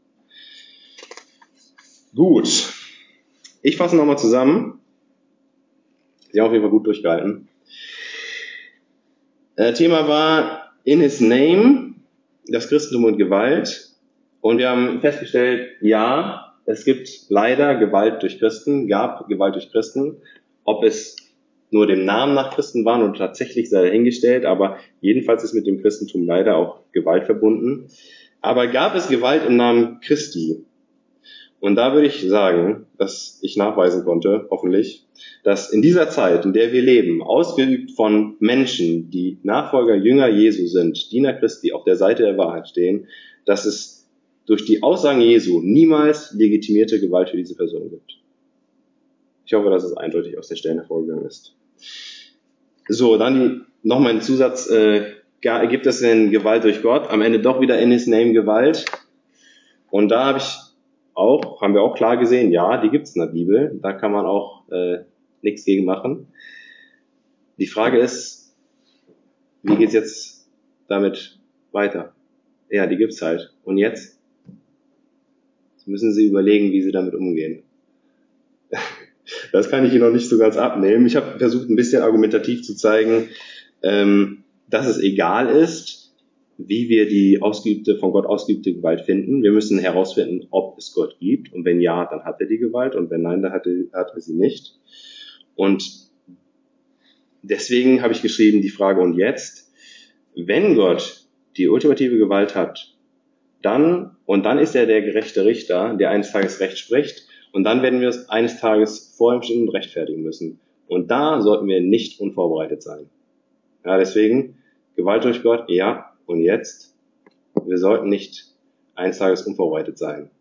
Gut. Ich fasse nochmal zusammen. Sie haben auf jeden Fall gut durchgehalten. Äh, Thema war In His Name, das Christentum und Gewalt. Und wir haben festgestellt, ja, es gibt leider Gewalt durch Christen, gab Gewalt durch Christen. Ob es nur dem Namen nach Christen waren und tatsächlich sei dahingestellt, aber jedenfalls ist mit dem Christentum leider auch Gewalt verbunden. Aber gab es Gewalt im Namen Christi? Und da würde ich sagen, dass ich nachweisen konnte, hoffentlich, dass in dieser Zeit, in der wir leben, ausgeübt von Menschen, die Nachfolger, Jünger Jesu sind, Diener Christi, auf der Seite der Wahrheit stehen, dass es durch die Aussagen Jesu niemals legitimierte Gewalt für diese Person gibt. Ich hoffe, dass es eindeutig aus den Stellen hervorgegangen ist. So, dann nochmal ein Zusatz. Äh, gibt es denn Gewalt durch Gott? Am Ende doch wieder in His Name Gewalt. Und da habe ich auch, haben wir auch klar gesehen, ja, die gibt es in der Bibel. Da kann man auch äh, nichts gegen machen. Die Frage ist, wie geht's jetzt damit weiter? Ja, die gibt's halt. Und jetzt? Jetzt müssen Sie überlegen, wie Sie damit umgehen. Das kann ich Ihnen noch nicht so ganz abnehmen. Ich habe versucht, ein bisschen argumentativ zu zeigen, ähm, dass es egal ist, wie wir die ausgeübte, von Gott ausgeübte Gewalt finden. Wir müssen herausfinden, ob es Gott gibt. Und wenn ja, dann hat er die Gewalt. Und wenn nein, dann hat er, hat er sie nicht. Und deswegen habe ich geschrieben, die Frage, und jetzt? Wenn Gott die ultimative Gewalt hat, dann, und dann ist er der gerechte Richter, der eines Tages Recht spricht. Und dann werden wir es eines Tages vor ihm stehen und rechtfertigen müssen. Und da sollten wir nicht unvorbereitet sein. Ja, deswegen, Gewalt durch Gott, ja. Und jetzt? Wir sollten nicht eines Tages unvorbereitet sein.